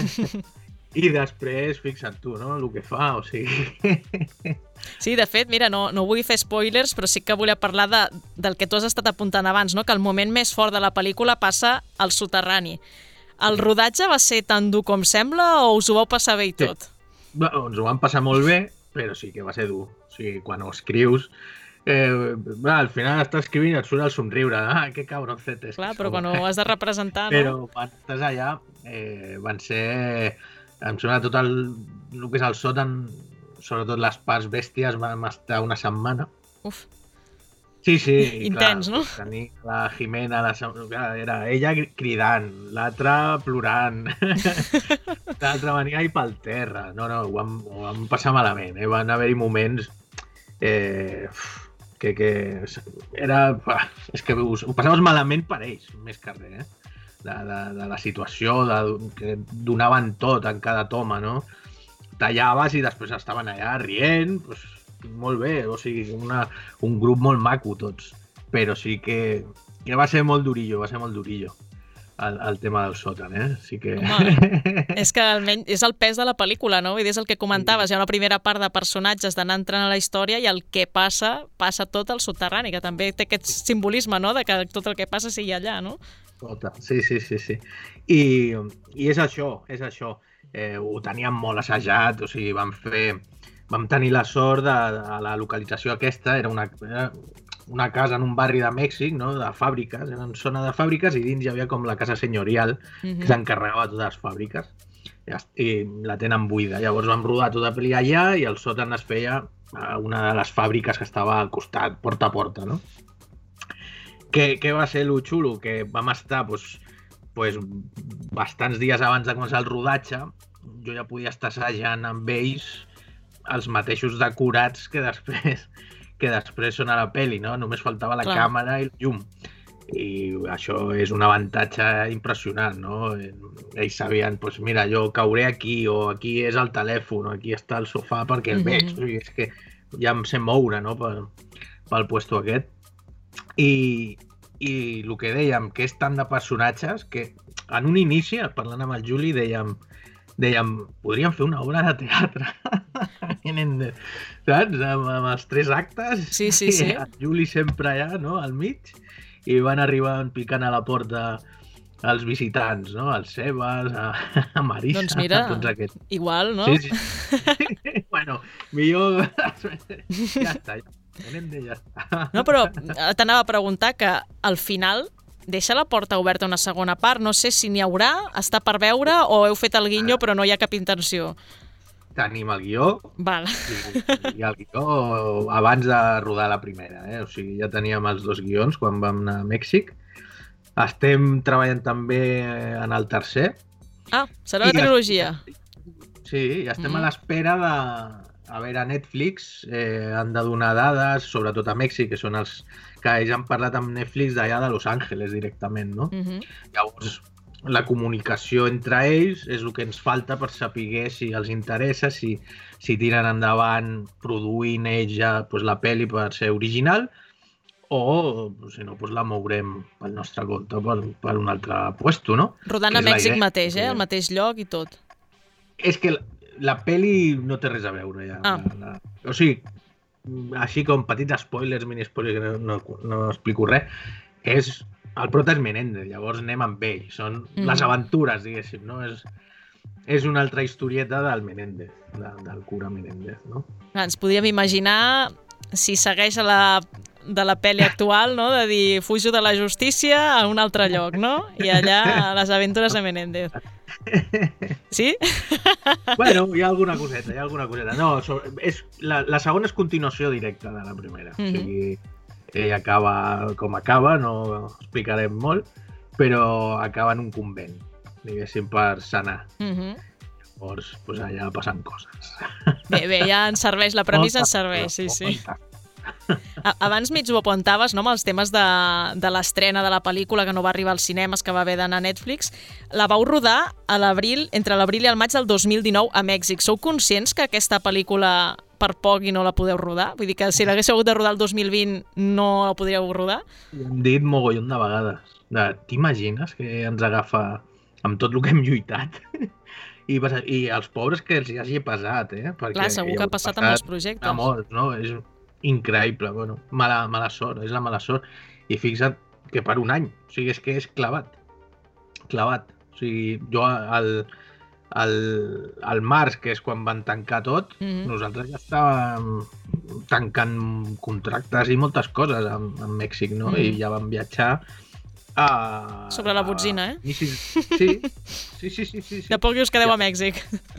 S10: I després, fixa't tu, no?, el que fa, o sigui...
S1: Sí, de fet, mira, no, no vull fer spoilers, però sí que volia parlar de, del que tu has estat apuntant abans, no?, que el moment més fort de la pel·lícula passa al soterrani. El rodatge va ser tan dur com sembla o us ho vau passar bé i tot?
S10: Sí. Bueno, ens ho vam passar molt bé, però sí que va ser dur. O sigui, quan ho escrius... Eh, va, al final estàs escrivint i et surt el somriure. Ah, que cabroncet és.
S1: Clar, però quan ho has de representar, no?
S10: Però quan estàs allà, eh, van ser... Em sembla tot el, el que és el sòtan, sobretot les parts bèsties, vam estar una setmana.
S1: Uf.
S10: Sí, sí.
S1: Intens,
S10: clar,
S1: no?
S10: Tenir la Jimena, la, era ella cridant, l'altra plorant, l'altra venia i pel terra. No, no, ho vam, ho vam passar malament, eh? Van haver-hi moments eh, que, que era... És que ho, ho passaves malament per ells, més que res, eh? De, de, de la situació, de, que donaven tot en cada toma, no? Tallaves i després estaven allà rient, pues, molt bé, o sigui, una, un grup molt maco tots, però sí que, que va ser molt durillo, va ser molt durillo el, el tema del sòtan, eh? Sí que...
S1: Home, és que almenys és el pes de la pel·lícula, no? Vull dir, és el que comentaves, hi ha una primera part de personatges d'anar entrant a la història i el que passa, passa tot al soterrani, que també té aquest simbolisme, no?, de que tot el que passa sigui allà, no?
S10: Sí, sí, sí, sí. I, i és això, és això. Eh, ho teníem molt assajat, o sigui, vam fer vam tenir la sort de, de la localització aquesta, era una, era una casa en un barri de Mèxic, no? De fàbriques, era una zona de fàbriques i dins hi havia com la casa senyorial
S1: Mhm.
S10: que s'encarregava de totes les fàbriques i la tenen buida. Llavors vam rodar tota la pel·li allà i al sòtan es feia a una de les fàbriques que estava al costat, porta a porta, no? Què, què va ser lo xulo? Que vam estar pues, pues, bastants dies abans de començar el rodatge, jo ja podia estar assajant amb ells els mateixos decorats que després que després són a la pel·li, no? Només faltava la
S1: Clar.
S10: càmera i el llum. I això és un avantatge impressionant, no? Ells sabien, doncs mira, jo cauré aquí, o aquí és el telèfon, o aquí està el sofà perquè el
S1: Mhm.
S10: veig. O sigui, és que ja em sé moure, no?, pel, pel puesto aquest. I, i el que dèiem, que és tant de personatges, que en un inici, parlant amb el Juli, dèiem, dèiem podríem fer una obra de teatre. Saps? Amb, amb els tres actes.
S1: Sí, sí, sí.
S10: I el Juli sempre allà, no?, al mig. I van arribar picant a la porta els visitants, no? Els Sebas, a, a Marisa,
S1: Doncs mira,
S10: tots aquests.
S1: igual, no?
S10: Sí, sí. Bueno, millor... ja està, ja. Menende, ja està.
S1: No, però t'anava a preguntar que al final deixa la porta oberta una segona part. No sé si n'hi haurà, està per veure, o heu fet el guinyo però no hi ha cap intenció.
S10: Tenim el guió.
S1: Val.
S10: I, i el guió abans de rodar la primera, eh? O sigui, ja teníem els dos guions quan vam anar a Mèxic. Estem treballant també en el tercer.
S1: Ah, serà una trilogia.
S10: Sí, i estem
S1: Mm.
S10: a l'espera de... A veure, a Netflix eh, han de donar dades, sobretot a Mèxic, que són els que ells han parlat amb Netflix d'allà de Los Angeles directament, no?
S1: Mhm.
S10: Llavors, la comunicació entre ells és el que ens falta per saber si els interessa, si, si tiren endavant produint ells ja pues, la pel·li per ser original o, si no, pues, la mourem pel nostre compte per, per un altre puesto, no?
S1: Rodant
S10: Que
S1: a
S10: és la
S1: Mèxic
S10: idea.
S1: mateix, eh? Al mateix lloc i tot.
S10: És que la, la pel·li no té res a veure ja.
S1: Ah.
S10: La, la... O sigui, així com petits spoilers, mini spoilers, que no, no, no explico res, és... El prota és Menéndez, llavors anem amb ell. Són
S1: Mm.
S10: les aventures, diguéssim, no? És, és una altra historieta del Menéndez, de, del cura Menéndez, no?
S1: Ens podíem imaginar, si segueix a la, de la pel·li actual, no? De dir, fujo de la justícia a un altre lloc, no? I allà, les aventures de Menéndez. Sí?
S10: Bueno, hi ha alguna coseta, hi ha alguna coseta. No, sobre, és, la, la segona és continuació directa de la primera.
S1: Mhm.
S10: O sigui, ell acaba com acaba, no explicarem molt, però acaba en un convent, diguéssim, per sanar.
S1: Mhm.
S10: Llavors, pues allà passen coses.
S1: Bé, bé, ja ens serveix, la premissa ens serveix, sí, sí. A- Abans mig ho apuntaves, no?, amb els temes de, de l'estrena de la pel·lícula que no va arribar als cinemes, que va haver d'anar a Netflix. La vau rodar a l'abril, entre l'abril i el maig del dos mil dinou a Mèxic. Sou conscients que aquesta pel·lícula per poc i no la podeu rodar? Vull dir que si l'haguéssiu hagut de rodar el dos mil vint no la podríeu rodar?
S10: Ho hem dit mogollon de vegades. De, t'imagines que ens agafa amb tot el que hem lluitat? I, passa- I els pobres que els hi hagi passat, eh? Perquè
S1: Clar, segur
S10: ja
S1: que
S10: ho
S1: ha passat amb molts projectes.
S10: A molts, no? És increïble, bueno, mala, mala sort, és la mala sort. I fixa't que per un any, o sigui, és que és clavat, clavat. O sigui, jo al, al, al març, que és quan van tancar tot,
S1: Mhm.
S10: nosaltres ja estàvem tancant contractes i moltes coses amb, amb Mèxic, no?
S1: Mhm.
S10: I ja vam viatjar a...
S1: Sobre la botzina, eh?
S10: a inicis- Sí, sí, sí, sí, sí, sí.
S1: De poc dius que quedeu a Mèxic.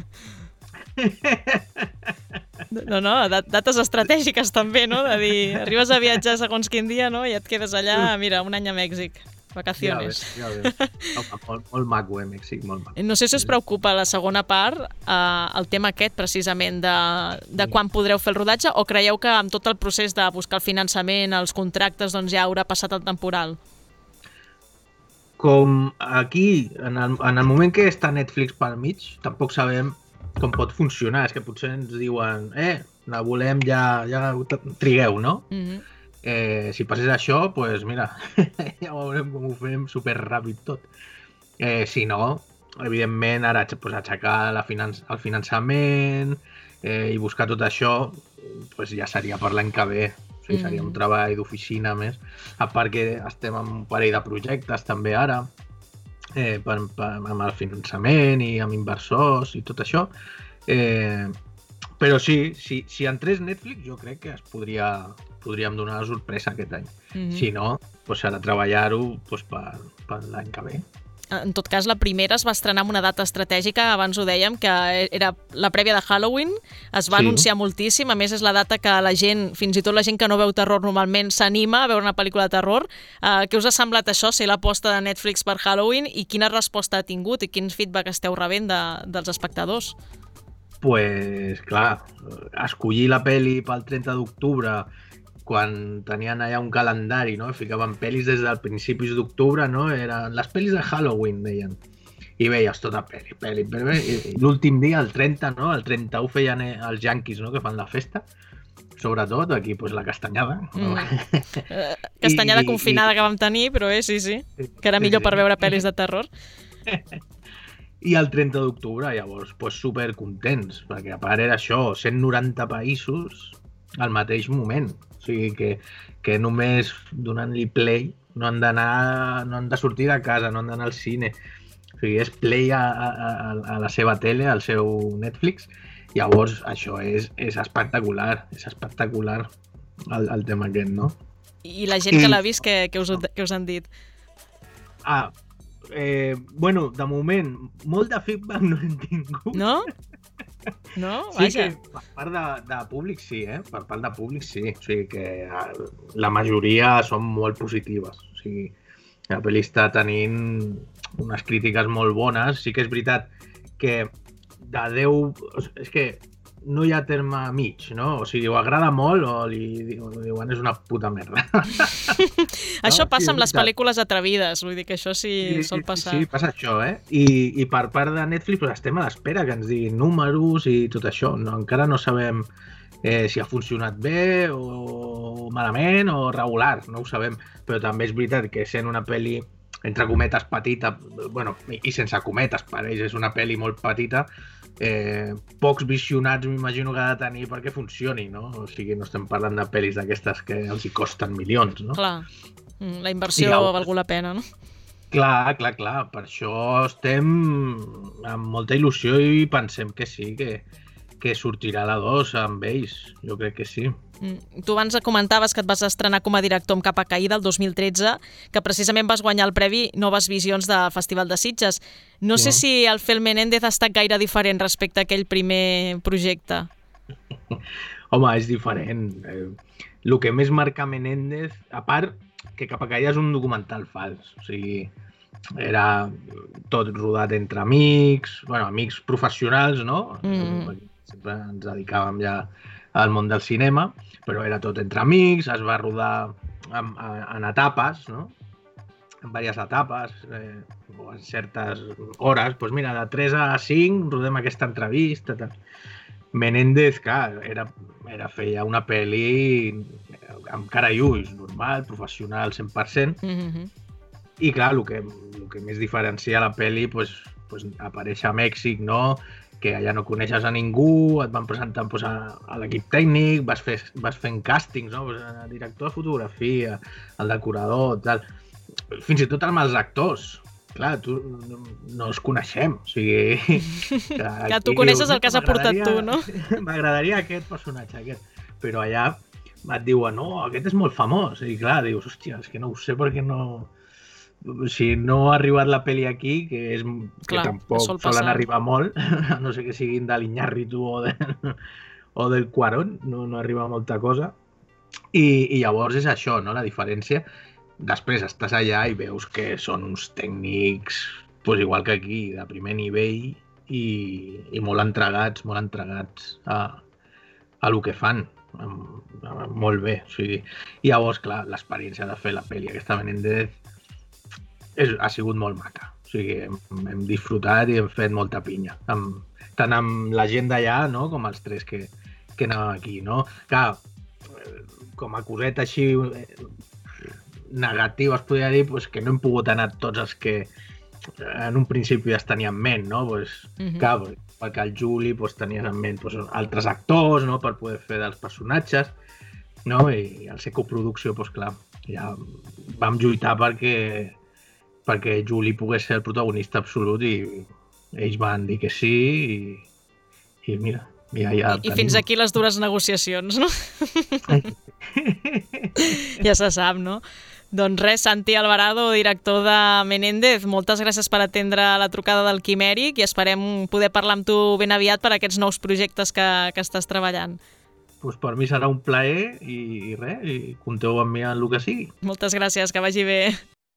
S1: No, no, dat- dates estratègiques també, no? De dir, arribes a viatjar segons quin dia, no? I et quedes allà, mira, un any a Mèxic. Vacaciones.
S10: Ja ves, ja ves. Home, molt, molt maco, eh, Mèxic, molt maco.
S1: No sé si us preocupa la segona part, eh, el tema aquest, precisament, de, de quan podreu fer el rodatge, o creieu que amb tot el procés de buscar el finançament, els contractes, doncs ja haurà passat el temporal?
S10: Com aquí, en el, en el moment que està Netflix pel mig, tampoc sabem com pot funcionar. És que potser ens diuen, eh, la volem, ja, ja ho t- trigueu, no?
S1: Mhm.
S10: Eh, si passés això, pues mira, ja veurem com ho fem superràpid tot. Eh, si no, evidentment, ara pues, aixecar la finan el finançament eh, i buscar tot això, pues, ja seria per l'any que ve. O sigui, seria un treball d'oficina més. A part que estem amb un parell de projectes també ara, eh, per, per, amb el finançament i amb inversors i tot això. Eh, Però sí, si, si entrés Netflix, jo crec que es podria, podríem donar la sorpresa aquest any. Mm-hmm. Si no, doncs s'ha de treballar-ho doncs, per, per l'any que ve.
S1: En tot cas, la primera es va estrenar amb una data estratègica, abans ho dèiem, que era la prèvia de Halloween, es va sí. anunciar moltíssim, a més és la data que la gent, fins i tot la gent que no veu terror normalment, s'anima a veure una pel·lícula de terror. Uh, què us ha semblat això, ser l'aposta de Netflix per Halloween, i quina resposta ha tingut i quin feedback esteu rebent de, dels espectadors?
S10: Pues, clar, escollir la pel·li pel trenta d'octubre quan tenien allà un calendari, no? Ficaven pel·lis des del principis d'octubre, no? Eren les pel·lis de Halloween, deien. I veies tota pel·li, pel·li, pel·li. I l'últim dia, el trenta, no? El trenta-u feien els yanquis, no? Que fan la festa. Sobretot, aquí, pues, la castanyada.
S1: Mm. Castanyada I, confinada i... que vam tenir, però eh, sí, sí. Que era millor per veure pel·lis de terror.
S10: I el trenta d'octubre, llavors, pues, supercontents, perquè a part era això, cent noranta països al mateix moment. O sigui que, que només donant-li play no han d'anar, no han de sortir de casa, no han d'anar al cine. O sigui, és play a, a, a la seva tele, al seu Netflix. Llavors, això és, és espectacular, és espectacular el, el tema aquest, no?
S1: I la gent I... que l'ha vist, què, què, us, què us han dit?
S10: Ah, eh, bueno, de moment, molt de feedback no hem tingut.
S1: No? No?
S10: Sí,
S1: Vaja.
S10: que per part de, de públic sí, eh? Per part de públic sí. O sigui que la majoria són molt positives. O sigui, la pel·li està tenint unes crítiques molt bones. Sí que és veritat que de deu... És que no hi ha terme mig, no? O sigui, o agrada molt o li diuen és una puta merda.
S1: Això no? Passa amb les pel·lícules atrevides, vull dir que això sí, sí sol passar.
S10: Sí, passa això, eh? I, i per part de Netflix pues, estem a l'espera que ens diguin números i tot això. No, encara no sabem eh, si ha funcionat bé o malament o regular, no ho sabem. Però també és veritat que sent una pel·li entre cometes petita, bueno, i sense cometes per ells, és una pel·li molt petita, Eh, pocs visionats m'imagino que ha de tenir perquè funcioni, no? O sigui, no estem parlant de pel·lis d'aquestes que els hi costen milions, no?
S1: Clar, la inversió ha valgut la pena, no?
S10: Clar, clar, clar, per això estem amb molta il·lusió i pensem que sí, que, que sortirà la dos amb ells, jo crec que sí.
S1: Mm. Tu abans comentaves que et vas estrenar com a director amb Capa caïda el dos mil tretze, que precisament vas guanyar el premi Noves Visions del Festival de Sitges. No sí. sé si el Fel Menéndez ha estat gaire diferent respecte a aquell primer projecte.
S10: Home, és diferent. El que més marca Menéndez, a part que Capa caïda és un documental fals, o sigui, era tot rodat entre amics, bueno, amics professionals, no? Mm. Sempre ens dedicàvem ja al món del cinema, però era tot entre amics, es va rodar en, en etapes, no? En diverses etapes, eh, o en certes hores, doncs mira, de tres a cinc rodem aquesta entrevista. Tal. Menéndez, clar, era, era feia una pel·li amb cara i ulls, normal, professional, cent per cent, mm-hmm. I clar, el que, el que més diferencia la pel·li, doncs, doncs, aparèixer a Mèxic, no?, que allà no coneixes a ningú, et van presentant pues, a, a l'equip tècnic, vas, fer, vas fent càstings, no? Pues, el director de fotografia, el decorador, tal. Fins i tot amb els actors. Clar, tu no, no els coneixem. O sigui,
S1: que, que tu coneixes el que has aportat tu, no?
S10: M'agradaria aquest personatge, aquest. Però allà et diuen, no, aquest és molt famós. I clar, dius, hòstia, és que no ho sé perquè no... Si no ha arribat la pel·li aquí, que, és, Clar, que tampoc sol solen arribar molt, a no sé que siguin de l'Iñárritu o, de, o del Cuarón, no, no arriba molta cosa. I, i llavors és això, no? La diferència. Després estàs allà i veus que són uns tècnics, pues, igual que aquí, de primer nivell i, i molt entregats, molt entregats a, a lo que fan. Molt bé. O sigui, i llavors, clar, l'experiència de fer la pel·li aquesta Menéndez És, ha sigut molt maca, o sigui, hem, hem disfrutat i hem fet molta pinya, amb, tant amb la gent d'allà, no?, com els tres que, que anàvem aquí, no? Clar, com a coseta així negativa es podria dir, pues, que no hem pogut anar tots els que en un principi es tenia en ment, no? Pues, mm-hmm. Clar, perquè el Juli pues, tenies en ment pues, altres actors, no?, per poder fer dels personatges, no? I al ser coproducció, pues, clar, ja vam lluitar perquè perquè Juli pogués ser el protagonista absolut i ells van dir que sí i, i mira, Ja, ja
S1: I, I fins aquí les dures negociacions, no? Ja se sap, no? Doncs res, Santi Alvarado, director de Menéndez, moltes gràcies per atendre la trucada del Quimèric i esperem poder parlar amb tu ben aviat per a aquests nous projectes que, que estàs treballant.
S10: Pues per mi serà un plaer i, i res, i compteu amb mi en el que sigui.
S1: Moltes gràcies, que vagi bé.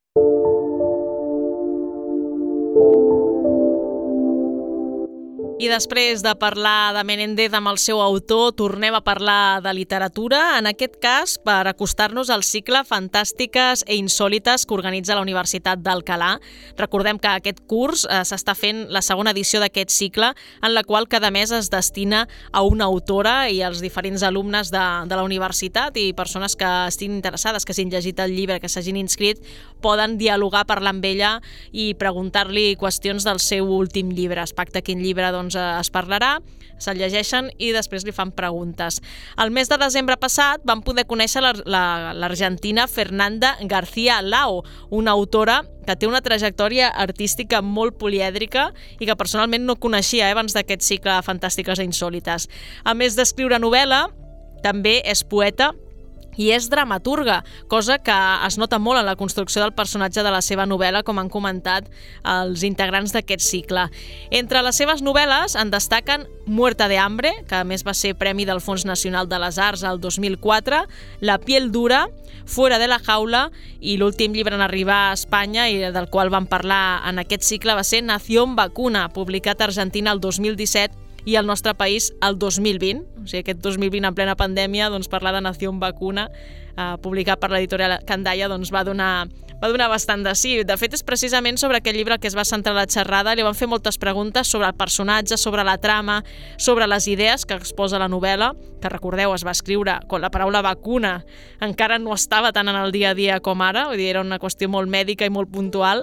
S1: I després de parlar de Menéndez amb el seu autor, tornem a parlar de literatura, en aquest cas per acostar-nos al cicle Fantàstiques e Insòlites que organitza la Universitat d'Alcalà. Recordem que aquest curs eh, s'està fent la segona edició d'aquest cicle, en la qual cada mes es destina a una autora i els diferents alumnes de, de la universitat i persones que estiguin interessades, que s'hagin llegit el llibre, que s'hagin inscrit, poden dialogar, parlar amb ella i preguntar-li qüestions del seu últim llibre. Es pacta quin llibre doncs, es parlarà, se'l llegeixen i després li fan preguntes. El mes de desembre passat vam poder conèixer l'argentina Fernanda García Lao, una autora que té una trajectòria artística molt polièdrica i que personalment no coneixia eh, abans d'aquest cicle Fantàstiques e Insòlites. A més d'escriure novel·la, també és poeta i és dramaturga, cosa que es nota molt en la construcció del personatge de la seva novel·la, com han comentat els integrants d'aquest cicle. Entre les seves novel·les en destaquen Muerta de hambre, que a més va ser Premi del Fons Nacional de les Arts el dos mil quatre, La piel dura, Fuera de la jaula i l'últim llibre en arribar a Espanya i del qual vam parlar en aquest cicle va ser Nación Vacuna, publicat a Argentina el dos mil disset i al nostre país el dos mil vint. O sigui, aquest dos mil vint en plena pandèmia, doncs, parlar de Nación Vacuna, eh, publicat per l'editorial Candaya, doncs, va donar, va donar bastant de sí. De fet, és precisament sobre aquest llibre que es va centrar la xerrada. Li van fer moltes preguntes sobre el personatge, sobre la trama, sobre les idees que exposa la novel·la, que recordeu, es va escriure quan la paraula vacuna encara no estava tan en el dia a dia com ara, vull dir, era una qüestió molt mèdica i molt puntual.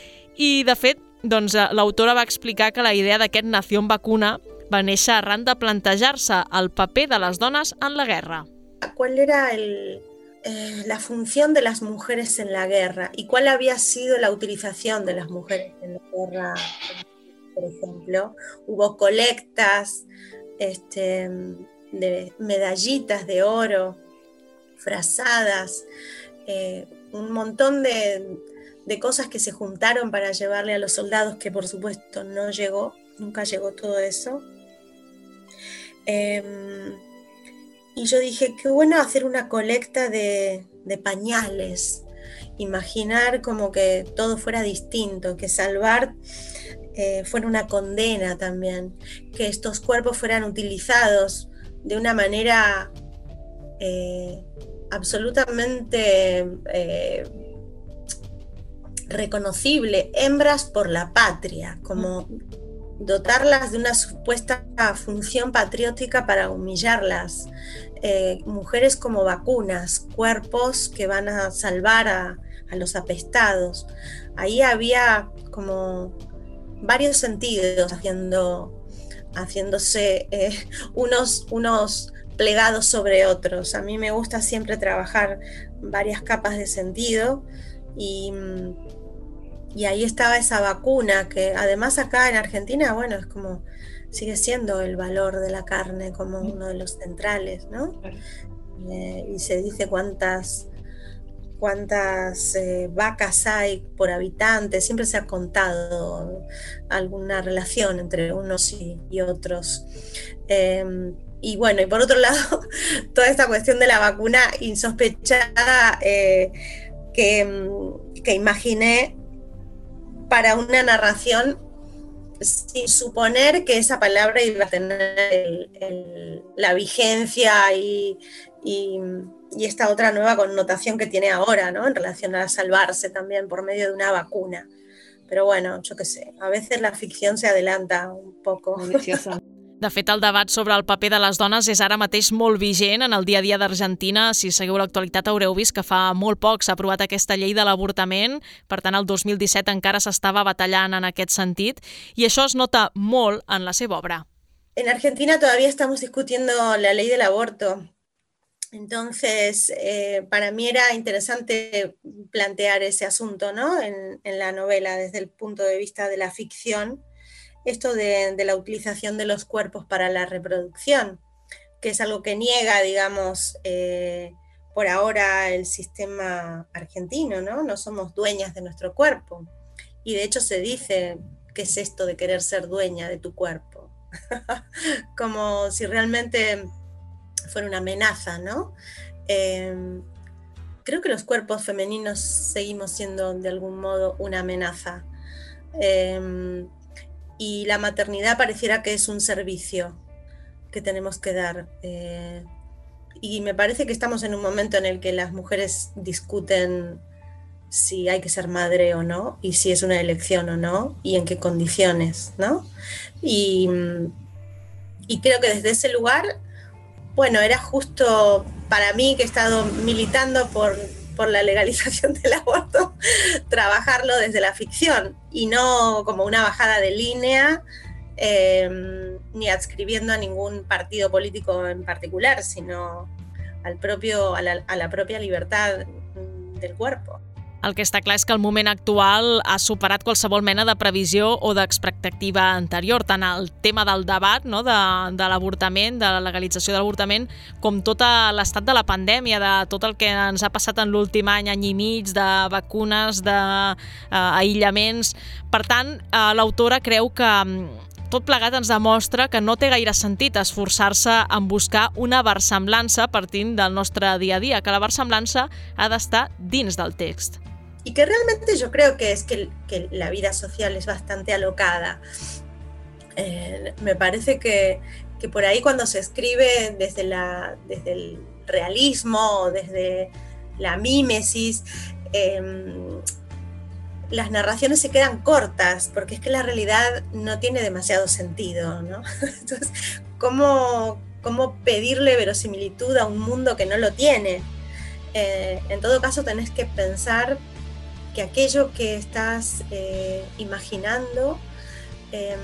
S1: I, de fet, doncs, l'autora va explicar que la idea d'aquest Nación Vacuna va néixer arran de plantejar-se el paper de les dones en la guerra.
S11: ¿Cuál era el, eh, la función de las mujeres en la guerra? ¿Y cuál había sido la utilización de las mujeres en la guerra? Por ejemplo, hubo colectas este, de medallitas de oro, frazadas, eh, un montón de, de cosas que se juntaron para llevarle a los soldados, que por supuesto no llegó, nunca llegó todo eso. Eh, y yo dije, qué bueno hacer una colecta de, de pañales, imaginar como que todo fuera distinto, que salvar eh, fuera una condena también, que estos cuerpos fueran utilizados de una manera eh, absolutamente eh, reconocible, hembras por la patria, como dotarlas de una supuesta función patriótica para humillarlas, eh, mujeres como vacunas, cuerpos que van a salvar a, a los apestados. Ahí había como varios sentidos haciendo, haciéndose eh, unos, unos plegados sobre otros. A mí me gusta siempre trabajar varias capas de sentido y Y ahí estaba esa vacuna, que además acá en Argentina, bueno, es como, sigue siendo el valor de la carne como uno de los centrales, ¿no? Eh, y se dice cuántas, cuántas eh, vacas hay por habitante, siempre se ha contado alguna relación entre unos y, y otros. Eh, y bueno, y por otro lado, toda esta cuestión de la vacuna insospechada eh, que, que imaginé para una narración sin suponer que esa palabra iba a tener el, el, la vigencia y, y, y esta otra nueva connotación que tiene ahora, ¿no? En relación a salvarse también por medio de una vacuna. Pero bueno, yo qué sé, a veces la ficción se adelanta un poco.
S1: De fet, el debat sobre el paper de les dones és ara mateix molt vigent en el dia a dia d'Argentina. Si seguiu l'actualitat haureu vist que fa molt poc s'ha aprovat aquesta llei de l'avortament, per tant el dos mil disset encara s'estava batallant en aquest sentit, i això es nota molt en la seva obra.
S11: En Argentina todavía estamos discutiendo la ley del aborto. Entonces, eh, para mí era interesante plantear ese asunto, ¿no? en, en la novela desde el punto de vista de la ficción. esto de, de la utilización de los cuerpos para la reproducción, que es algo que niega, digamos, eh, por ahora el sistema argentino, ¿no? No somos dueñas de nuestro cuerpo. Y de hecho se dice, ¿qué es esto de querer ser dueña de tu cuerpo? Como si realmente fuera una amenaza, ¿no? Eh, creo que los cuerpos femeninos seguimos siendo de algún modo una amenaza. Eh, y la maternidad pareciera que es un servicio que tenemos que dar. Eh, y me parece que estamos en un momento en el que las mujeres discuten si hay que ser madre o no, y si es una elección o no, y en qué condiciones, ¿no? Y, y creo que desde ese lugar, bueno, era justo para mí, que he estado militando por, por la legalización del aborto, trabajarlo desde la ficción, y no como una bajada de línea, eh, ni adscribiendo a ningún partido político en particular, sinó al propio, a, la, a la propia libertad del cuerpo.
S1: El que està clar és que el moment actual ha superat qualsevol mena de previsió o d'expectativa anterior, tant el tema del debat, no, de, de l'avortament, de la legalització de l'avortament, com tot l'estat de la pandèmia, de tot el que ens ha passat en l'últim any, any i mig, de vacunes, d'aïllaments. Per tant, l'autora creu que tot plegat ens demostra que no té gaire sentit esforçar-se en buscar una versemblança partint del nostre dia a dia, que la versemblança ha d'estar dins del text.
S11: Y que realmente yo creo que es que, que la vida social es bastante alocada. Eh, me parece que, que por ahí cuando se escribe desde, la, desde el realismo, desde la mímesis, eh, las narraciones se quedan cortas, porque es que la realidad no tiene demasiado sentido, ¿no? Entonces, ¿cómo, cómo pedirle verosimilitud a un mundo que no lo tiene? Eh, en todo caso, tenés que pensar que aquello que estás eh, imaginando eh,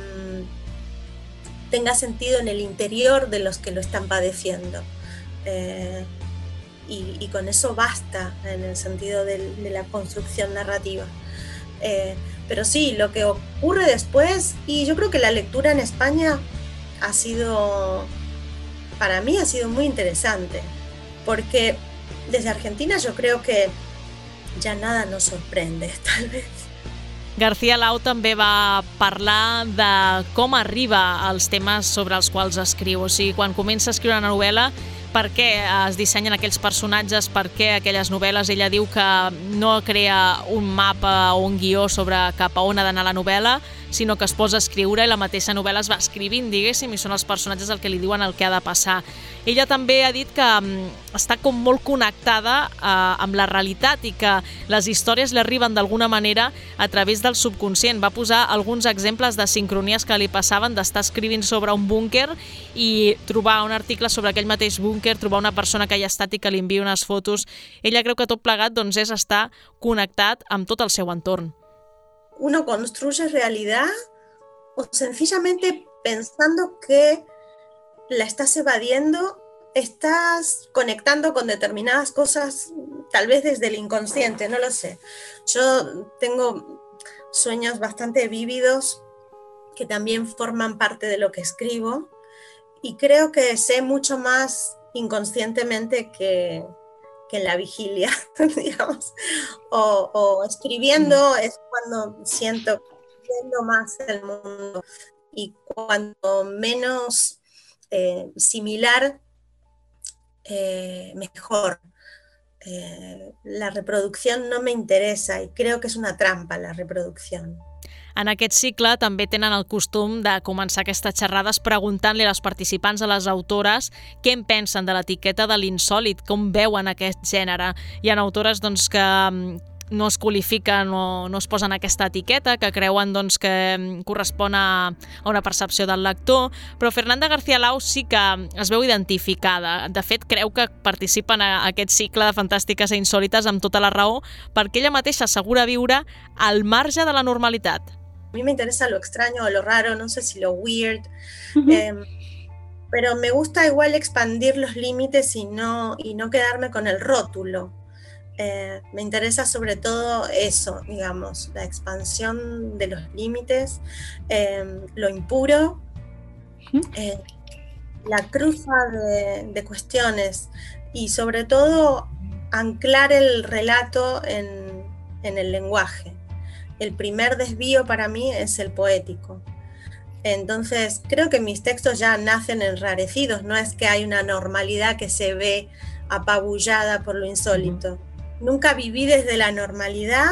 S11: tenga sentido en el interior de los que lo están padeciendo. Eh, y, y con eso basta en el sentido de, de la construcción narrativa. Eh, pero sí, lo que ocurre después, y yo creo que la lectura en España ha sido, para mí ha sido muy interesante, porque desde Argentina yo creo que ja nada nos sorprende, tal vez.
S1: García Lau també va parlar de com arriba als temes sobre els quals escriu. O sigui, quan comença a escriure una novel·la, per què es dissenyen aquells personatges, per què aquelles novel·les. Ella diu que no crea un mapa o un guió sobre cap a on ha d'anar la novel·la, sinó que es posa a escriure i la mateixa novel·la es va escrivint, diguéssim, i són els personatges el que li diuen el que ha de passar. Ella també ha dit que està com molt connectada eh, amb la realitat i que les històries li arriben d'alguna manera a través del subconscient. Va posar alguns exemples de sincronies que li passaven d'estar escrivint sobre un búnquer i trobar un article sobre aquell mateix búnquer, trobar una persona que hi ha estat i que li envia unes fotos. Ella creu que tot plegat doncs, és estar connectat amb tot el seu entorn.
S11: Uno construye realidad o sencillamente pensando que la estás evadiendo, estás conectando con determinadas cosas, tal vez desde el inconsciente, no lo sé. Yo tengo sueños bastante vívidos que también forman parte de lo que escribo y creo que sé mucho más inconscientemente que, que en la vigilia, digamos, o, o escribiendo es cuando siento que entiendo más el mundo y cuanto menos eh, similar, eh, mejor. Eh, la reproducción no me interesa y creo que es una trampa la reproducción.
S1: En aquest cicle també tenen el costum de començar aquestes xerrades preguntant-li a les participants, a les autores, què en pensen de l'etiqueta de l'insòlit, com veuen aquest gènere. Hi ha autores doncs, que no es qualifiquen o no es posen aquesta etiqueta, que creuen doncs, que correspon a una percepció del lector, però Fernanda García Lau sí que es veu identificada. De fet, creu que participa en aquest cicle de fantàstiques e insòlites amb tota la raó, perquè ella mateixa assegura viure al marge de la normalitat.
S11: A mí me interesa lo extraño o lo raro, no sé si lo weird, uh-huh. eh, pero me gusta igual expandir los límites y no, y no quedarme con el rótulo. Eh, me interesa sobre todo eso, digamos, la expansión de los límites, eh, lo impuro, eh, la cruza de, de cuestiones y sobre todo anclar el relato en, en el lenguaje. El primer desvío para mí es el poético. Entonces, creo que mis textos ya nacen enrarecidos, no es que hay una normalidad que se ve apabullada por lo insólito. Uh-huh. Nunca viví desde la normalidad,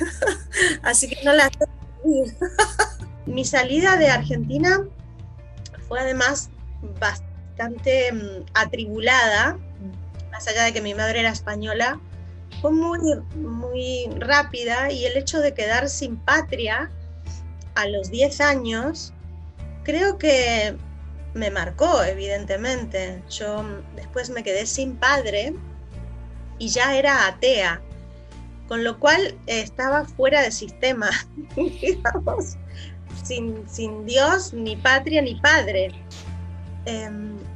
S11: así que no la sé vivir. Mi salida de Argentina fue además bastante um, atribulada, más allá de que mi madre era española, fue muy, muy rápida, y el hecho de quedar sin patria a los diez años creo que me marcó, evidentemente. Yo después me quedé sin padre y ya era atea, con lo cual eh, estaba fuera de sistema, digamos, sin, sin Dios, ni patria, ni padre. Eh,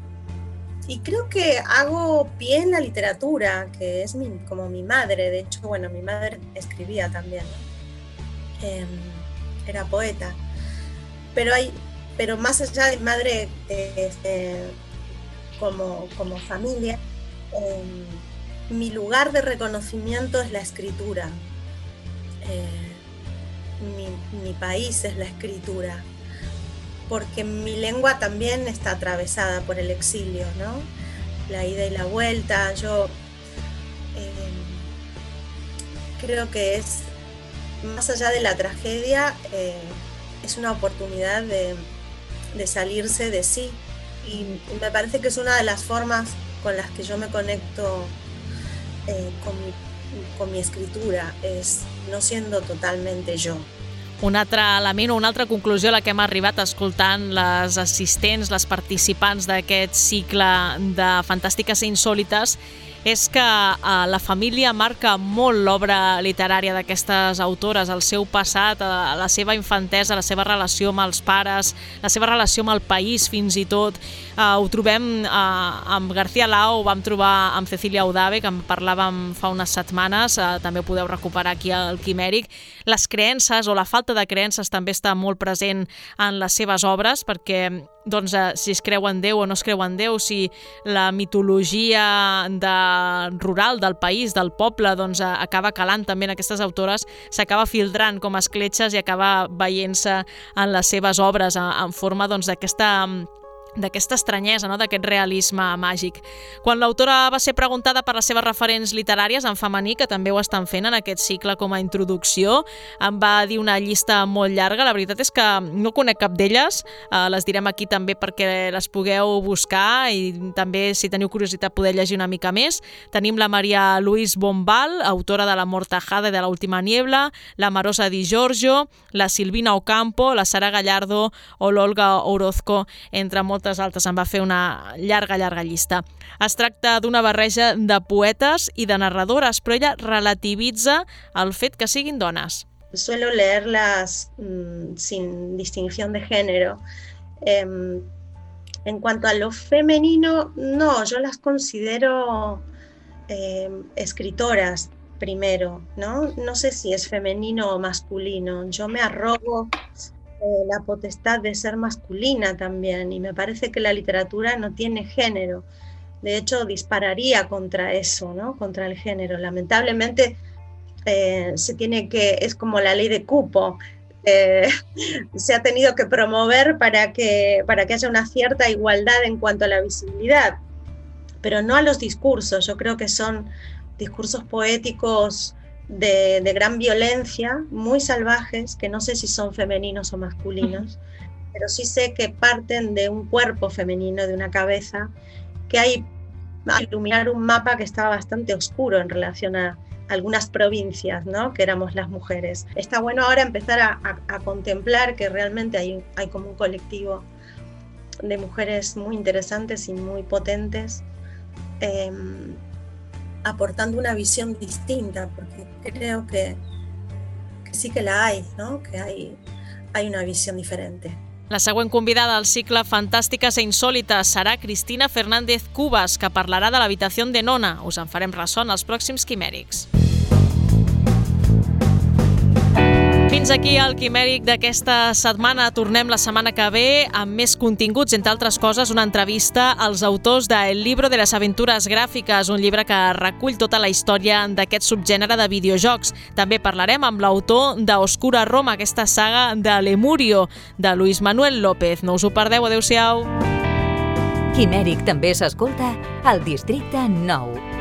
S11: y creo que hago pie en la literatura, que es mi, como mi madre. De hecho, bueno, mi madre escribía también, ¿no? Eh, era poeta. Pero hay pero más allá de madre, eh, eh, como, como familia, eh, mi lugar de reconocimiento es la escritura. Eh, mi, mi país es la escritura, porque mi lengua también está atravesada por el exilio, ¿no? La ida y la vuelta. Yo eh, creo que es, más allá de la tragedia, eh, es una oportunidad de de salirse de sí, y me parece que es una de las formas con las que yo me conecto eh, con, mi, con mi escritura, es no siendo totalmente yo.
S1: Un altre element o una altra conclusió a la que hem arribat escoltant les assistents, les participants d'aquest cicle de Fantàstiques i Insòlites és que eh, la família marca molt l'obra literària d'aquestes autores, el seu passat, eh, la seva infantesa, la seva relació amb els pares, la seva relació amb el país fins i tot. Eh, ho trobem eh, amb García Lao, ho vam trobar amb Cecília Udave, que en parlàvem fa unes setmanes, eh, també ho podeu recuperar aquí al Quimèric. Les creences o la falta de creences també està molt present en les seves obres, perquè doncs, eh, si es creu en Déu o no es creu en Déu, si la mitologia de rural del país, del poble, doncs, eh, acaba calant també en aquestes autores, s'acaba filtrant com a escletxes i acaba veient-se en les seves obres en, en forma doncs, d'aquesta d'aquesta estranyesa, no? D'aquest realisme màgic. Quan l'autora va ser preguntada per les seves referents literàries en femení, que també ho estan fent en aquest cicle com a introducció, em va dir una llista molt llarga. La veritat és que no conec cap d'elles, eh, les direm aquí també perquè les pugueu buscar i també, si teniu curiositat, poder llegir una mica més. Tenim la Maria Luis Bombal, autora de La Mortajada i de La Última Niebla, la Marosa Di Giorgio, la Silvina Ocampo, la Sara Gallardo o l'Olga Orozco, entre moltes altres. Em va fer una llarga, llarga llista. Es tracta d'una barreja de poetes i de narradores, però ella relativitza el fet que siguin dones.
S11: Suelo leerlas mmm, sin distinción de género. Eh, en cuanto a lo femenino, no, yo las considero eh, escritoras primero, ¿no? No sé si es femenino o masculino. Yo me arrogo Eh, la potestad de ser masculina también, y me parece que la literatura no tiene género. De hecho, dispararía contra eso, ¿no? Contra el género. Lamentablemente eh, se tiene que, es como la ley de cupo, eh, se ha tenido que promover para que, para que haya una cierta igualdad en cuanto a la visibilidad, pero no a los discursos. Yo creo que son discursos poéticos De, de gran violencia, muy salvajes, que no sé si son femeninos o masculinos, pero sí sé que parten de un cuerpo femenino, de una cabeza, que hay a iluminar un mapa que estaba bastante oscuro en relación a algunas provincias, ¿no? Que éramos las mujeres. Está bueno ahora empezar a, a, a contemplar que realmente hay, hay como un colectivo de mujeres muy interesantes y muy potentes, eh, aportando una visión distinta, porque creo que, que sí que la hay, ¿no? Que hay, hay una visión diferente.
S1: La següent convidada al cicle Fantàstiques e Insòlites serà Cristina Fernández Cubas, que parlarà de l'habitació de Nona. Us en farem ressò en els pròxims Quimèrics. Fins aquí el Quimèric d'aquesta setmana. Tornem la setmana que ve amb més continguts, entre altres coses, una entrevista als autors de El libro de las aventuras gráficas, un llibre que recull tota la història d'aquest subgènere de videojocs. També parlarem amb l'autor d'Oscura Roma, aquesta saga de Lemurio, de Luis Manuel López. No us ho perdeu, adeu-siau.
S2: Quimèric també s'escolta al Districte nou.